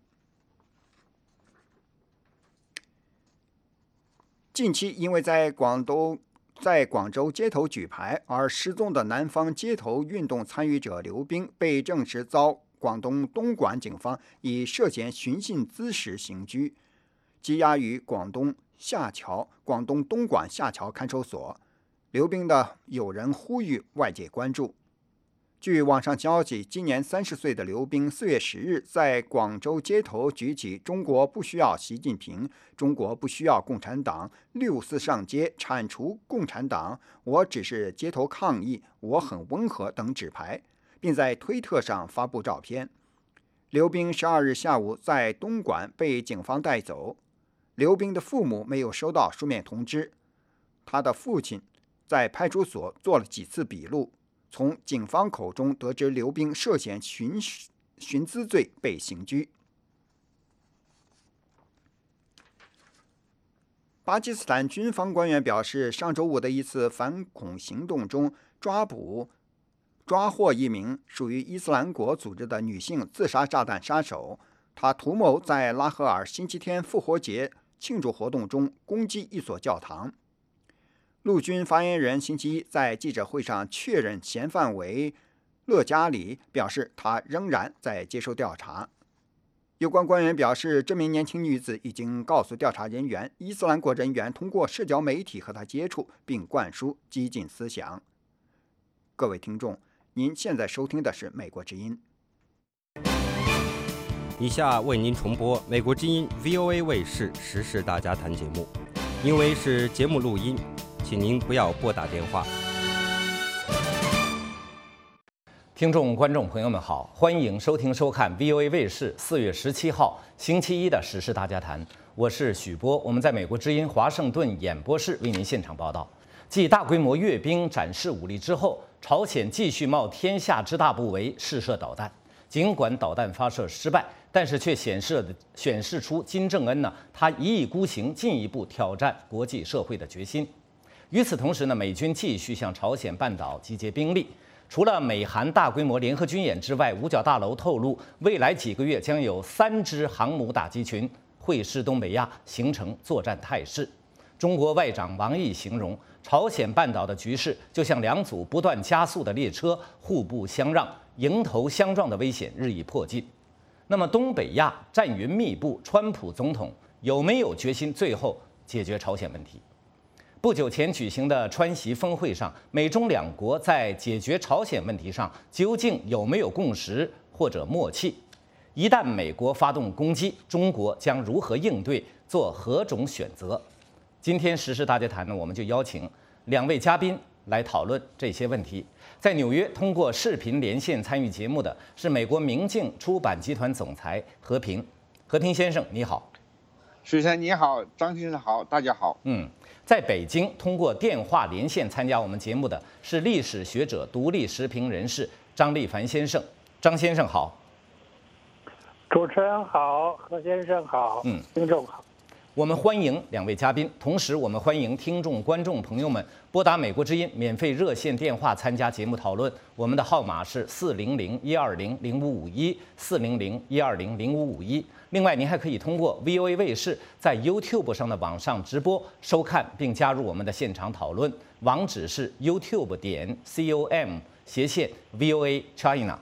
[SPEAKER 3] 近期因为在广州街头举牌而失踪的南方街头运动参与者刘冰，被证实遭广东东莞警方以涉嫌寻衅滋事刑拘，羁押于广东东莞下桥看守所。刘冰的友人呼吁外界关注。据网上消息，今年30岁的刘冰4月10日在广州街头举起“中国不需要习近平，中国不需要共产党”，64上街铲除共产党，我只是街头抗议，我很温和等纸牌，并在推特上发布照片。刘冰12日下午在东莞被警方带走。刘冰的父母没有收到书面通知，他的父亲在派出所做了几次笔录，从警方口中得知刘冰涉嫌寻滋罪被刑拘。巴基斯坦军方官员表示，上周五的一次反恐行动中抓获一名属于伊斯兰国组织的女性自杀炸弹杀手，她图谋在拉合尔星期天复活节庆祝活动中攻击一所教堂。陆军发言人星期一在记者会上确认嫌犯为勒加里，表示他仍然在接受调查。有关官员表示，这名年轻女子已经告诉调查人员，伊斯兰国人员通过社交媒体和她接触，并灌输激进思想。各位听众，您现在收听的是美国之音。
[SPEAKER 2] 以下为您重播美国之音 VOA 卫视时事大家谈节目，因为是节目录音，请您不要拨打电话。
[SPEAKER 13] 听众、观众朋友们好，欢迎收听收看 VOA 卫视4月17号星期一的时事大家谈，我是许波，我们在美国之音华盛顿演播室为您现场报道。继大规模阅兵展示武力之后，朝鲜继续冒天下之大不韪试射导弹。尽管导弹发射失败，但是却显示出金正恩呢，他一意孤行，进一步挑战国际社会的决心。与此同时呢，美军继续向朝鲜半岛集结兵力。除了美韩大规模联合军演之外，五角大楼透露，未来几个月将有3支航母打击群会师东北亚，形成作战态势。中国外长王毅形容，朝鲜半岛的局势就像2组不断加速的列车，互不相让，迎头相撞的危险日益迫近。那么，东北亚战云密布，川普总统有没有决心最后解决朝鲜问题？不久前举行的川习峰会上，美中2国在解决朝鲜问题上究竟有没有共识或者默契？一旦美国发动攻击，中国将如何应对，做何种选择？今天时事大家谈呢，我们就邀请2位嘉宾来讨论这些问题。在纽约通过视频连线参与节目的是美国明镜出版集团总裁何平。何平先生，你好。
[SPEAKER 14] 许先生你好，张先生好，大家好。
[SPEAKER 13] 在北京通过电话连线参加我们节目的是历史学者、独立时评人士张立凡先生。张先生好。
[SPEAKER 15] 主持人好，何先生好，听众好。
[SPEAKER 13] 我们欢迎2位嘉宾，同时我们欢迎听众、观众朋友们拨打美国之音免费热线电话参加节目讨论。我们的号码是400-120-0551，400-120-0551。另外，您还可以通过 VOA 卫视在 YouTube 上的网上直播收看，并加入我们的现场讨论。网址是 youtube.com/VOA China。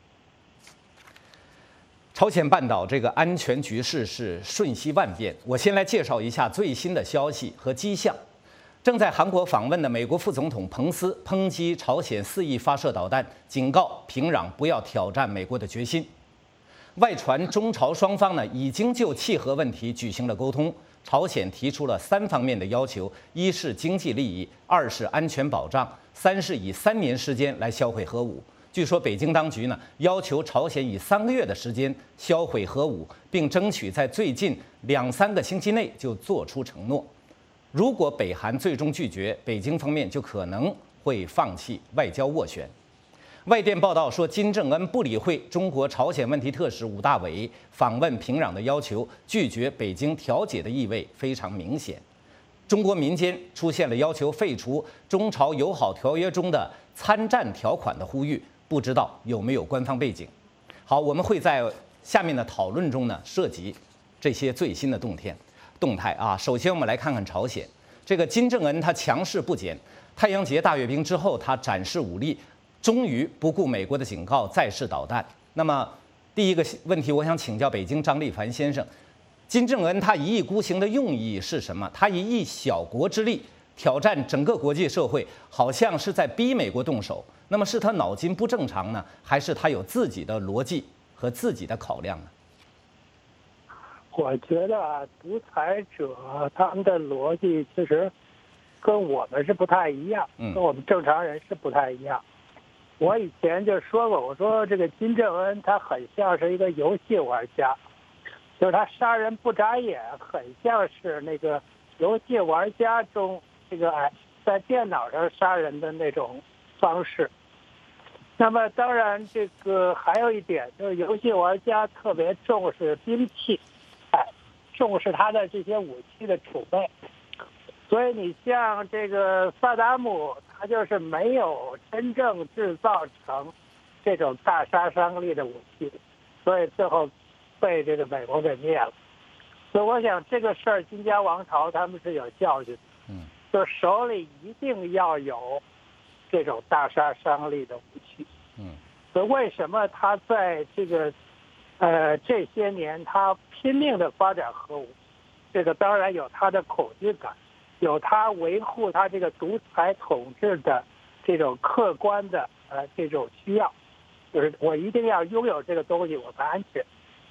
[SPEAKER 13] 朝鲜半岛这个安全局势是瞬息万变。我先来介绍一下最新的消息和迹象。正在韩国访问的美国副总统彭斯抨击朝鲜肆意发射导弹，警告平壤不要挑战美国的决心。外传中朝双方呢已经就契合问题举行了沟通，朝鲜提出了3方面的要求：一是经济利益，2是安全保障，3是以3年时间来销毁核武。据说北京当局呢要求朝鲜以3个月的时间销毁核武，并争取在最近2-3个星期内就做出承诺。如果北韩最终拒绝，北京方面就可能会放弃外交斡旋。外电报道说，金正恩不理会中国朝鲜问题特使武大伟访问平壤的要求，拒绝北京调解的意味非常明显。中国民间出现了要求废除中朝友好条约中的参战条款的呼吁，不知道有没有官方背景。好，我们会在下面的讨论中呢涉及这些最新的动态啊。首先我们来看看朝鲜，这个金正恩他强势不减，太阳节大阅兵之后他展示武力，终于不顾美国的警告再试导弹。那么第一个问题，我想请教北京张立凡先生，金正恩他一意孤行的用意是什么？他以小国之力挑战整个国际社会，好像是在逼美国动手。那么是他脑筋不正常呢，还是他有自己的逻辑和自己的考量呢？
[SPEAKER 15] 我觉得独裁者他们的逻辑其实跟我们是不太一样，跟我们正常人是不太一样。我以前就说过，我说这个金正恩他很像是一个游戏玩家，就是他杀人不眨眼，很像是那个游戏玩家中这个在电脑上杀人的那种方式。那么当然这个还有一点，就是游戏玩家特别重视兵器，重视他的这些武器的储备。所以你像这个萨达姆，他就是没有真正制造成这种大杀伤力的武器，所以最后被这个美国给灭了。所以我想这个事儿，金家王朝他们是有教训的，就手里一定要有这种大杀伤力的武器。所以为什么他在这个这些年他拼命的发展核武，这个当然有他的恐惧感，有他维护他这个独裁统治的这种客观的这种需要，就是我一定要拥有这个东西，我才安全。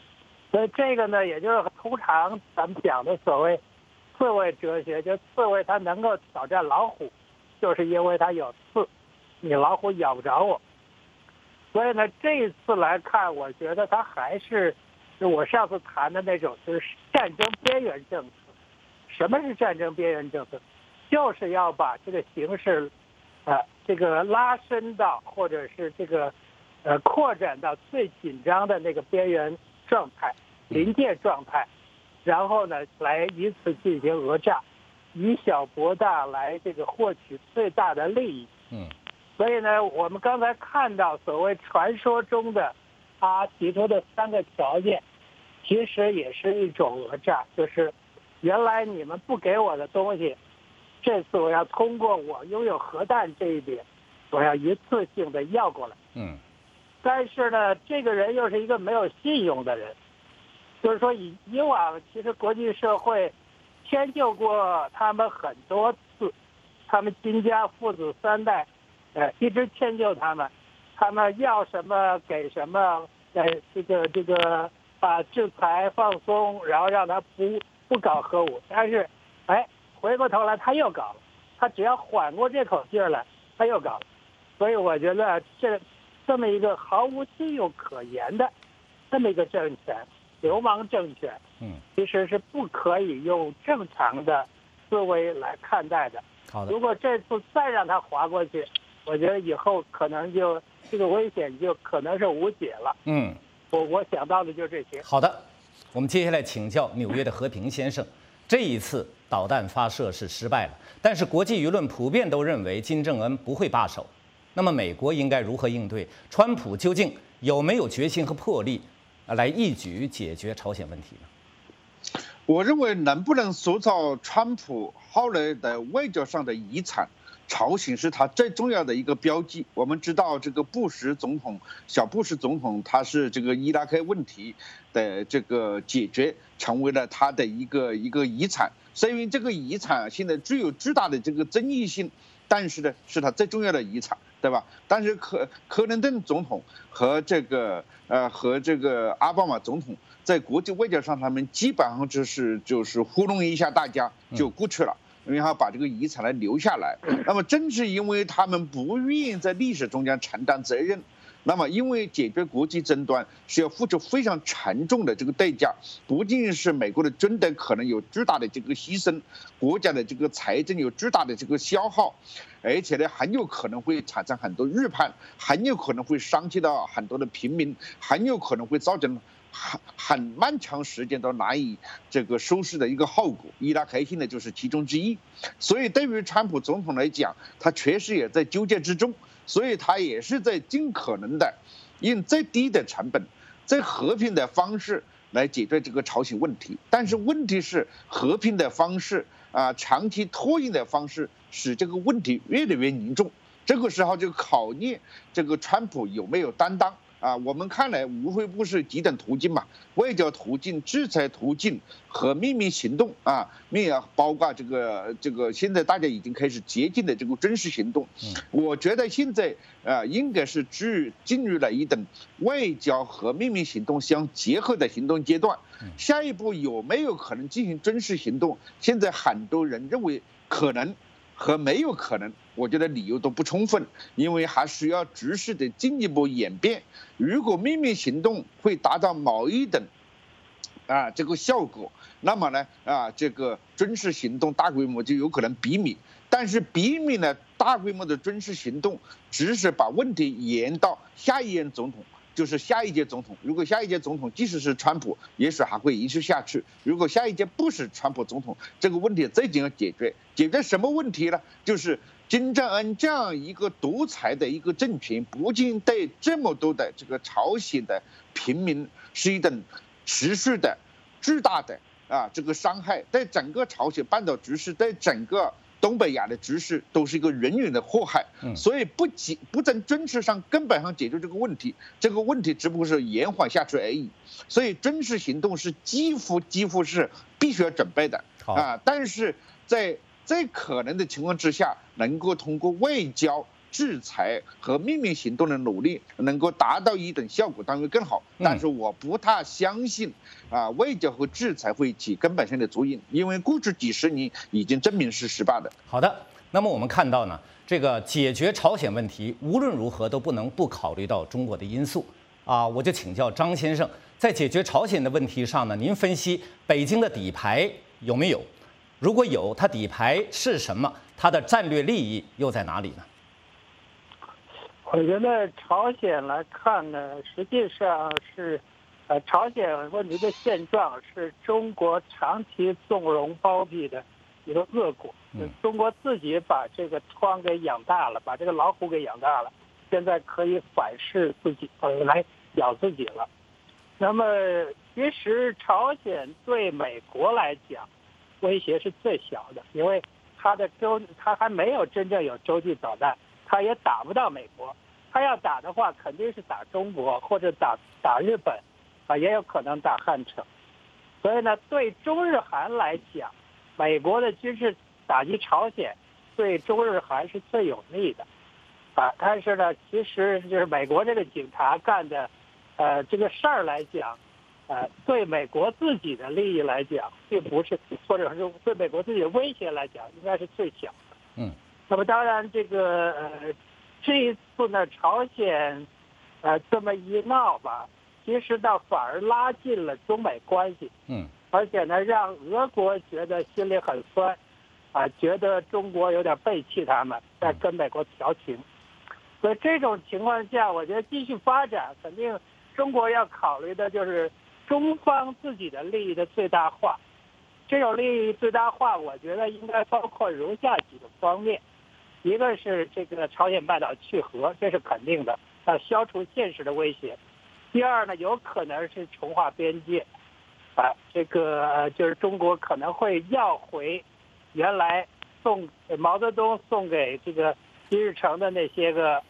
[SPEAKER 15] 所以这个呢，也就是通常咱们讲的所谓刺猬哲学，就刺猬它能够挑战老虎，就是因为它有刺，你老虎咬不着我。所以呢，这一次来看，我觉得它还是我上次谈的那种，就是战争边缘政策。什么是战争边缘政策？就是要把这个形势，这个拉伸到，或者是这个，扩展到最紧张的那个边缘状态、临界状态，然后呢，来以此进行讹诈，以小博大，来这个获取最大的利益。所以呢，我们刚才看到所谓传说中的他提出的3个条件，其实也是一种讹诈，就是原来你们不给我的东西，这次我要通过我拥有核弹这一点，我要一次性的要过来。但是呢，这个人又是一个没有信用的人，就是说以往其实国际社会迁就过他们很多次，他们金家父子3代。一直迁就他们要什么给什么，这个把制裁放松，然后让他不搞核武，但是，回过头来他又搞了，他只要缓过这口气来，他又搞了，所以我觉得这么一个毫无信用可言的这么一个政权，流氓政权，其实是不可以用正常的思维来看待的。
[SPEAKER 13] 好的，
[SPEAKER 15] 如果这次再让他滑过去，我觉得以后可能就这个危险就可能是无解了。我想到的就是这些。
[SPEAKER 13] 好的，我们接下来请教纽约的和平先生。这一次导弹发射是失败了，但是国际舆论普遍都认为金正恩不会罢手。那么美国应该如何应对？川普究竟有没有决心和魄力来一举解决朝鲜问题呢？
[SPEAKER 14] 我认为能不能塑造川普后来的外交上的遗产，朝鲜是他最重要的一个标记。我们知道这个小布什总统，他是这个伊拉克问题的这个解决成为了他的一个遗产。所以这个遗产现在具有巨大的这个争议性，但是呢是他最重要的遗产，对吧？但是克林顿总统和这个奥巴马总统在国际外交上，他们基本上就是糊弄一下大家就过去了。然后把这个遗产来留下来，那么正是因为他们不愿意在历史中间承担责任，那么因为解决国际争端是要付出非常沉重的这个代价，不仅是美国的军队可能有巨大的这个牺牲，国家的这个财政有巨大的这个消耗，而且呢很有可能会产生很多预判，很有可能会伤及到很多的平民，很有可能会造成很漫长时间都难以这个收拾的一个后果。伊拉克现在就是其中之一，所以对于川普总统来讲，他确实也在纠结之中，所以他也是在尽可能的用最低的成本、最和平的方式来解决这个朝鲜问题。但是问题是，和平的方式长期拖延的方式，使这个问题越来越严重。这个时候就考验这个川普有没有担当。我们看来无非不是几种途径嘛，外交途径、制裁途径和秘密行动包括这个现在大家已经开始接近的这个军事行动。我觉得现在应该是进入了一等外交和秘密行动相结合的行动阶段。下一步有没有可能进行军事行动？现在很多人认为可能和没有可能，我觉得理由都不充分，因为还需要局势的进一步演变。如果秘密行动会达到某一等这个效果，那么呢这个军事行动大规模就有可能避免。但是避免了大规模的军事行动，只是把问题延到下一任总统，就是下一届总统。如果下一届总统即使是川普，也许还会延续下去。如果下一届不是川普总统，这个问题最紧要解决。解决什么问题呢？就是金正恩这样一个独裁的一个政权，不仅对这么多的这个朝鲜的平民是一种持续的巨大的这个伤害，对整个朝鲜半岛局势，对整个东北亚的局势都是一个远远的祸害。所以不在军事上根本上解决这个问题，这个问题只不过是延缓下去而已。所以军事行动是几乎是必须要准备的但是在可能的情况之下，能够通过外交制裁和秘密行动的努力能够达到一定效果，当然更好。但是我不太相信外交和制裁会起根本性的作用，因为过去几十年已经证明是失败的。
[SPEAKER 13] 好的，那么我们看到呢，这个解决朝鲜问题无论如何都不能不考虑到中国的因素我就请教张先生，在解决朝鲜的问题上呢，您分析北京的底牌有没有？如果有，它底牌是什么？它的战略利益又在哪里呢？
[SPEAKER 15] 我觉得朝鲜来看呢，实际上是，朝鲜问题的现状是中国长期纵容包庇的一个恶果。中国自己把这个疮给养大了，把这个老虎给养大了，现在可以反噬自己，来咬自己了。那么，其实朝鲜对美国来讲，威胁是最小的，因为它还没有真正有洲际导弹。他也打不到美国，他要打的话，肯定是打中国或者打日本，也有可能打汉城。所以呢，对中日韩来讲，美国的军事打击朝鲜，对中日韩是最有利的，但是呢，其实就是美国这个警察干的，这个事儿来讲，对美国自己的利益来讲，并不是，或者是对美国自己的威胁来讲，应该是最小的。那么当然，这一次呢，朝鲜这么一闹吧，其实倒反而拉近了中美关系。而且呢，让俄国觉得心里很酸，觉得中国有点背弃他们，在跟美国调情。所以这种情况下，我觉得继续发展，肯定中国要考虑的就是中方自己的利益的最大化。这种利益最大化，我觉得应该包括如下几个方面。一个是这个朝鲜半岛去核，这是肯定的，消除现实的威胁。第二呢，有可能是重划边界，这个就是中国可能会要回原来毛泽东送给这个金日成的那些个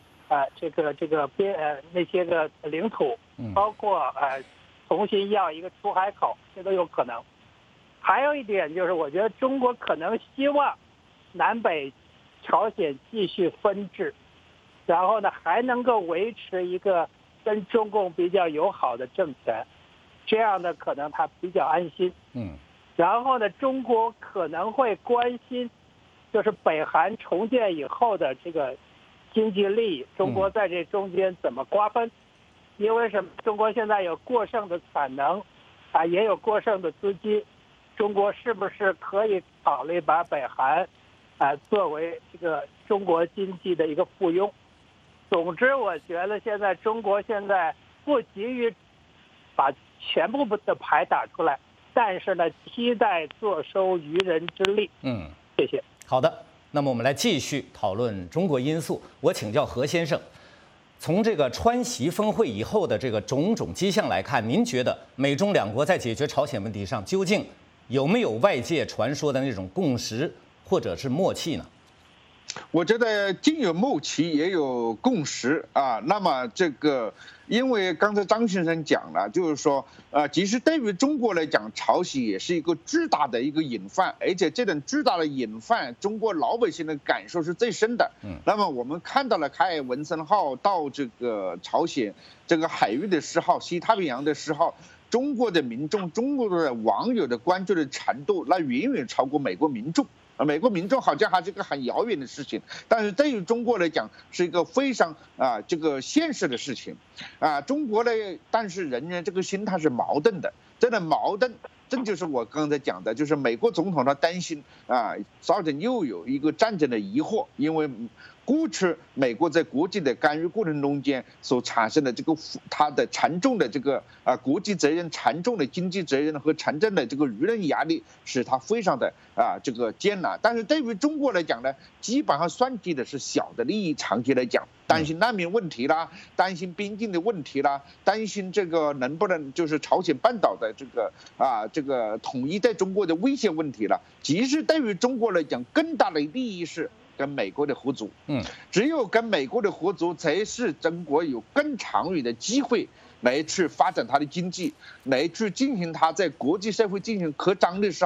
[SPEAKER 15] 那些个领土，包括重新要一个出海口，这都有可能。还有一点就是，我觉得中国可能希望南北朝鲜继续分治，然后呢还能够维持一个跟中共比较友好的政权，这样呢可能他比较安心。然后呢，中国可能会关心，就是北韩重建以后的这个经济利益，中国在这中间怎么瓜分？因为什么？中国现在有过剩的产能，也有过剩的资金，中国是不是可以考虑把北韩作为这个中国经济的一个附庸？总之，我觉得现在中国现在不急于把全部的牌打出来，但是呢，期待坐收渔人之利。谢谢。
[SPEAKER 13] 好的，那么我们来继续讨论中国因素。我请教何先生，从这个川习峰会以后的这个种种迹象来看，您觉得美中两国在解决朝鲜问题上究竟有没有外界传说的那种共识或者是默契呢？
[SPEAKER 14] 我觉得既有默契也有共识那么这个，因为刚才张先生讲了，就是说其实对于中国来讲，朝鲜也是一个巨大的一个隐患，而且这种巨大的隐患，中国老百姓的感受是最深的。那么我们看到了凯尔文森号到这个朝鲜这个海域的10号，西太平洋的10号。中国的民众、中国的网友的关注的程度，那远远超过美国民众。美国民众好像还是一个很遥远的事情，但是对于中国来讲，是一个非常这个现实的事情。中国呢，但是人员这个心态是矛盾的，这个矛盾，这就是我刚才讲的，就是美国总统他担心造成又有一个战争的疑惑，因为过去美国在国际的干预过程中间所产生的这个它的沉重的这个国际责任、沉重的经济责任和沉重的这个舆论压力，使它非常的这个艰难。但是对于中国来讲呢，基本上算计的是小的利益，长期来讲，担心难民问题啦，担心边境的问题啦，担心这个能不能就是朝鲜半岛的这个统一在中国的威胁问题了。其实对于中国来讲，更大的利益是跟美国的合作，只有跟美国的合作，才是中国有更长远的机会来去发展它的经济，来去进行它在国际社会进行扩张的时候，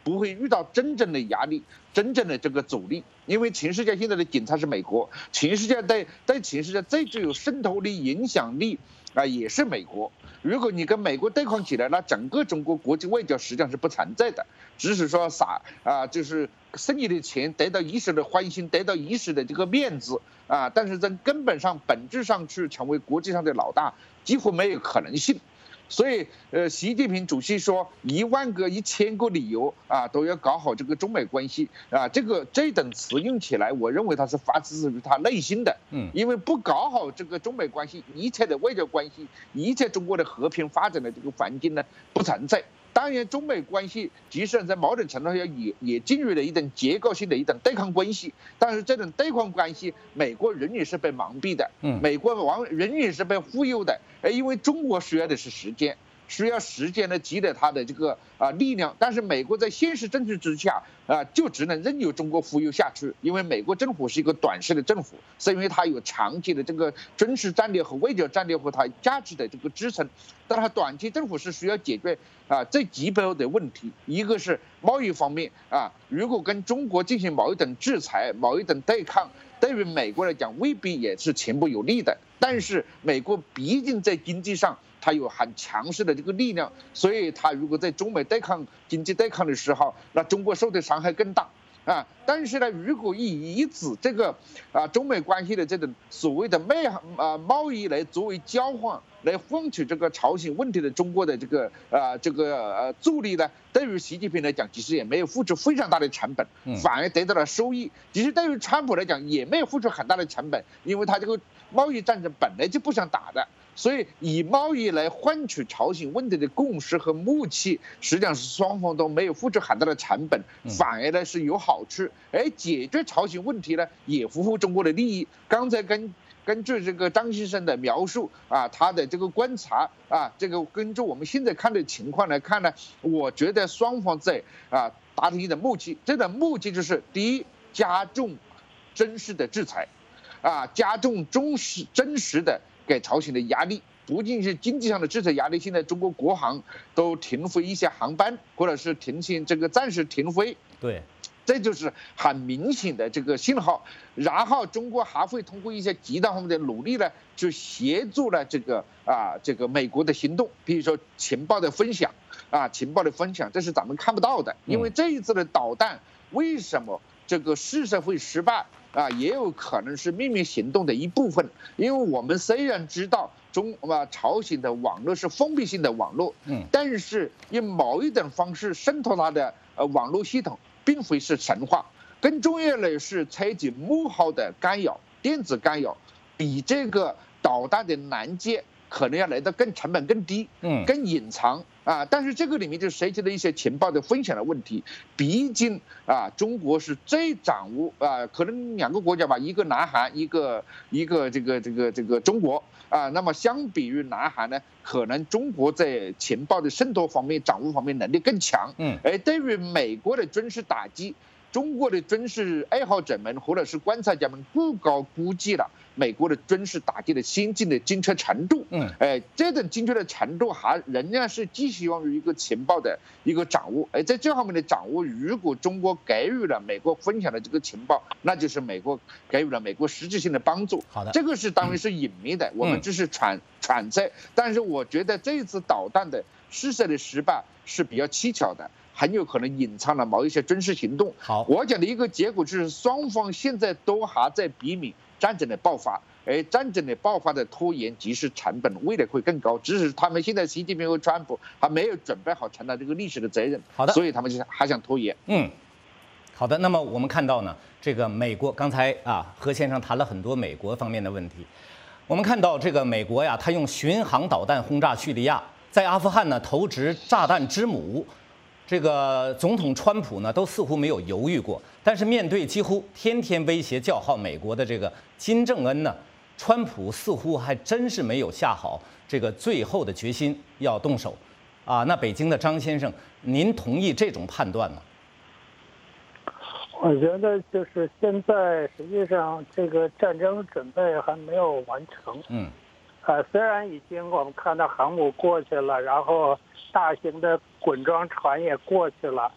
[SPEAKER 14] 不会遇到真正的压力、真正的这个阻力。因为全世界现在的警察是美国，全世界在全世界最具有渗透力、影响力也是美国。如果你跟美国对抗起来，那整个中国国际外交实际上是不存在的，只是说就是剩余的钱得到一时的欢心，得到一时的这个面子但是在根本上、本质上去成为国际上的老大，几乎没有可能性。所以，习近平主席说10000个、1000个理由都要搞好这个中美关系这等词用起来，我认为他是发自于他内心的。因为不搞好这个中美关系，一切的外交关系，一切中国的和平发展的这个环境呢不存在。当然，中美关系即使在某种程度上也进入了一种结构性的一种对抗关系，但是这种对抗关系，美国仍然是被蒙蔽的，美国仍然是被忽悠的，因为中国需要的是时间。需要时间来积累它的这个力量，但是美国在现实政治之下就只能任由中国忽悠下去，因为美国政府是一个短视的政府，是因为它有长期的这个军事战略和外交战略和它价值的这个支撑，但它短期政府是需要解决最基本的问题，一个是贸易方面如果跟中国进行某一种制裁、某一种对抗，对于美国来讲未必也是前部有利的，但是美国毕竟在经济上它有很强势的这个力量，所以它如果在中美经济对抗的时候，那中国受的伤害更大但是呢，如果以此这个中美关系的这种所谓的贸易来作为交换，来换取这个朝鲜问题的中国的这个助力呢，对于习近平来讲，其实也没有付出非常大的成本，反而得到了收益。其实对于川普来讲，也没有付出很大的成本，因为他这个贸易战争本来就不想打的。所以以贸易来换取朝鲜问题的共识和默契，实际上是双方都没有付出很大的成本，反而呢是有好处。而解决朝鲜问题呢，也符合中国的利益。刚才根据这个张先生的描述他的这个观察这个根据我们现在看的情况来看呢，我觉得双方在达成一种默契。这种默契就是第一，加重真实的制裁加重真实的给朝鲜的压力，不仅是经济上的制裁压力，现在中国国航都停飞一些航班，或者是暂时停飞。
[SPEAKER 13] 对，
[SPEAKER 14] 这就是很明显的这个信号。然后中国还会通过一些极端方面的努力呢，去协助了这个美国的行动，比如说情报的分享这是咱们看不到的。因为这一次的导弹为什么这个试射会失败也有可能是秘密行动的一部分。因为我们虽然知道朝鲜的网络是封闭性的网络，但是用某一种方式渗透它的网络系统，并非是神话。更重要的是采取幕后的干扰，电子干扰，比这个导弹的拦截可能要来的成本更低，更隐藏但是这个里面就涉及了一些情报的分享的问题。毕竟中国是最掌握可能两个国家吧，一个南韩，一个这个中国那么相比于南韩呢，可能中国在情报的渗透方面、掌握方面能力更强。而对于美国的军事打击，中国的军事爱好者们或者是观察家们不高估计了美国的军事打击的先进的精确程度。这种精确的程度仍然是寄希望于一个情报的一个掌握。在这方面的掌握，如果中国给予了美国分享的这个情报，那就是美国给予了美国实质性的帮助。
[SPEAKER 13] 好的，
[SPEAKER 14] 这个是当然是隐秘的，我们只是揣测。但是我觉得这一次导弹的试射的失败是比较蹊跷的，很有可能隐藏了某一些军事行动。
[SPEAKER 13] 好，
[SPEAKER 14] 我讲的一个结果就是双方现在都还在避免战争的爆发，而战争的爆发的拖延即使成本未来会更高，只是他们现在习近平和川普还没有准备好承担这个历史的责任。
[SPEAKER 13] 好的，
[SPEAKER 14] 所以他们就还想拖延。
[SPEAKER 13] 好的。那么我们看到呢，这个美国刚才何先生谈了很多美国方面的问题。我们看到这个美国呀，他用巡航导弹轰炸叙利亚，在阿富汗呢投掷炸弹之母。这个总统川普呢，都似乎没有犹豫过。但是面对几乎天天威胁叫号美国的这个金正恩呢，川普似乎还真是没有下好这个最后的决心要动手那北京的张先生，您同意这种判断吗？
[SPEAKER 15] 我觉得就是现在实际上这个战争准备还没有完成。虽然已经我们看到航母过去了，然后大型的滚装船也过去了，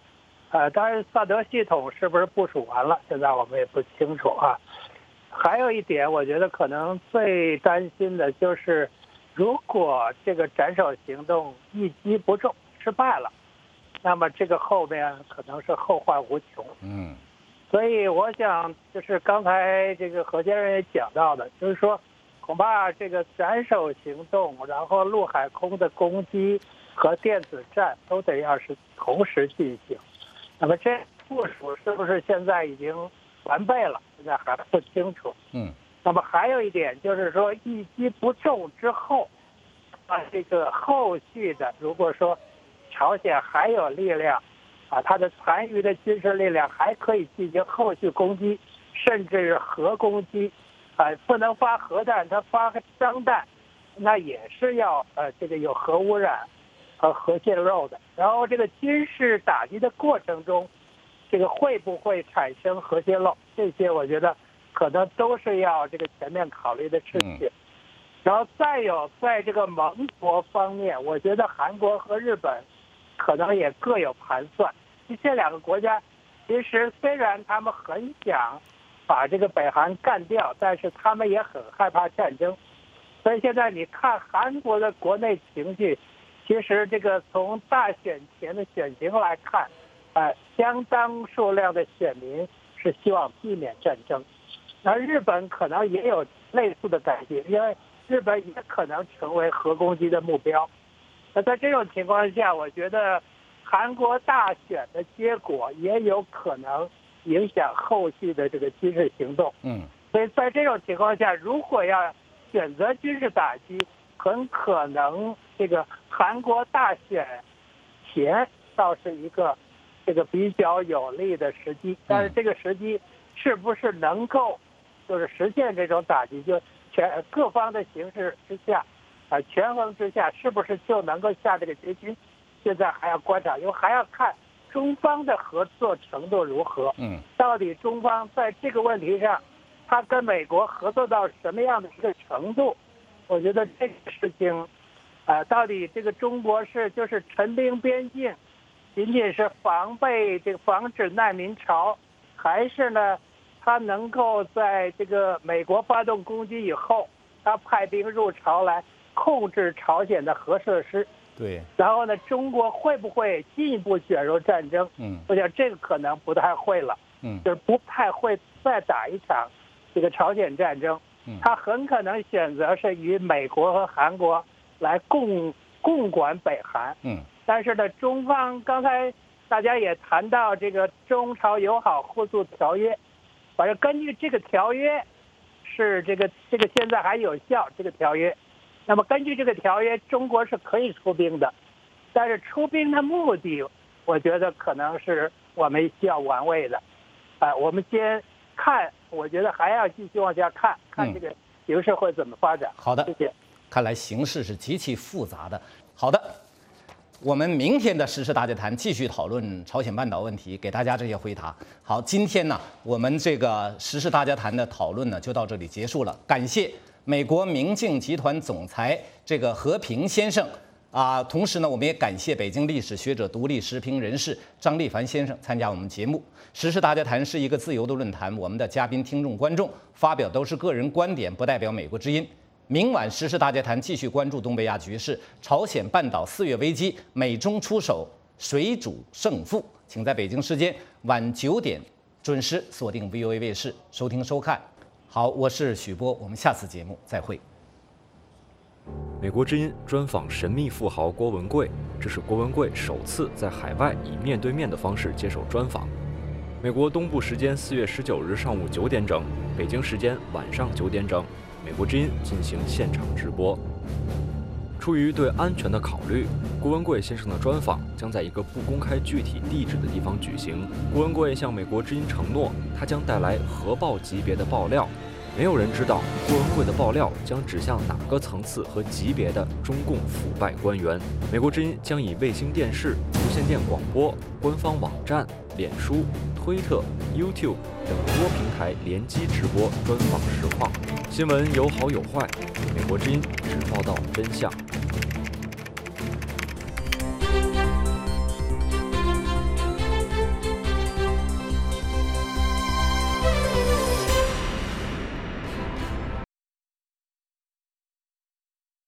[SPEAKER 15] 当然萨德系统是不是部署完了，现在我们也不清楚啊。还有一点，我觉得可能最担心的就是，如果这个斩首行动一击不中失败了，那么这个后面可能是后患无穷。所以我想，就是刚才这个何先生也讲到的，就是说，恐怕这个斩首行动，然后陆海空的攻击和电子战都得要是同时进行。那么这部署是不是现在已经完备了？现在还不清楚。那么还有一点就是说，一击不中之后，这个后续的，如果说朝鲜还有力量，它的残余的军事力量还可以进行后续攻击，甚至是核攻击，不能发核弹，它发伤弹，那也是要这个有核污染和核泄漏的。然后这个军事打击的过程中，这个会不会产生核泄漏，这些我觉得可能都是要这个全面考虑的事情。然后再有在这个盟国方面，我觉得韩国和日本可能也各有盘算。这两个国家其实虽然他们很想把这个北韩干掉，但是他们也很害怕战争。所以现在你看韩国的国内情绪，其实这个从大选前的选情来看，相当数量的选民是希望避免战争。而日本可能也有类似的感觉，因为日本也可能成为核攻击的目标。那在这种情况下，我觉得韩国大选的结果也有可能影响后续的这个军事行动。所以在这种情况下，如果要选择军事打击，很可能这个韩国大选前倒是一个这个比较有利的时机，但是这个时机是不是能够就是实现这种打击，就各方的形势之下，权衡之下，是不是就能够下这个决心？现在还要观察，因为还要看中方的合作程度如何。到底中方在这个问题上，他跟美国合作到什么样的一个程度？我觉得这个事情，到底这个中国是就是陈兵边境，仅仅是防止难民潮，还是呢，他能够在这个美国发动攻击以后，他派兵入朝来控制朝鲜的核设施？
[SPEAKER 13] 对。
[SPEAKER 15] 然后呢，中国会不会进一步卷入战争？我想这个可能不太会了。就是不太会再打一场这个朝鲜战争。他很可能选择是与美国和韩国来共管北韩。但是呢，中方刚才大家也谈到这个中朝友好互助条约，反正根据这个条约是这个现在还有效这个条约，那么根据这个条约，中国是可以出兵的，但是出兵的目的，我觉得可能是我们需要玩味的。我们先看，我觉得还要继续往下看这个形势会怎么发展。
[SPEAKER 13] 好的，
[SPEAKER 15] 谢谢。
[SPEAKER 13] 看来形势是极其复杂的。好的，我们明天的时事大家谈继续讨论朝鲜半岛问题，给大家这些回答。好，今天呢，我们这个时事大家谈的讨论呢就到这里结束了。感谢美国明镜集团总裁这个何平先生。同时呢，我们也感谢北京历史学者、独立时评人士张立凡先生参加我们节目。时事大家谈是一个自由的论坛，我们的嘉宾、听众、观众发表都是个人观点，不代表美国之音。明晚时事大家谈继续关注东北亚局势，朝鲜半岛4月危机，美中出手，谁主胜负？请在北京时间晚9点准时锁定 VOA 卫视收听收看。好，我是许波，我们下次节目再会。
[SPEAKER 16] 美国之音专访神秘富豪郭文贵，这是郭文贵首次在海外以面对面的方式接受专访。美国东部时间4月19日上午9点整，北京时间晚上9点整，美国之音进行现场直播。出于对安全的考虑，郭文贵先生的专访将在一个不公开具体地址的地方举行。郭文贵向美国之音承诺，他将带来核爆级别的爆料。没有人知道郭文贵的爆料将指向哪个层次和级别的中共腐败官员。美国之音将以卫星电视、无线电广播、官方网站、脸书、推特、YouTube 等多平台联机直播专访实况。新闻有好有坏，美国之音只报道真相。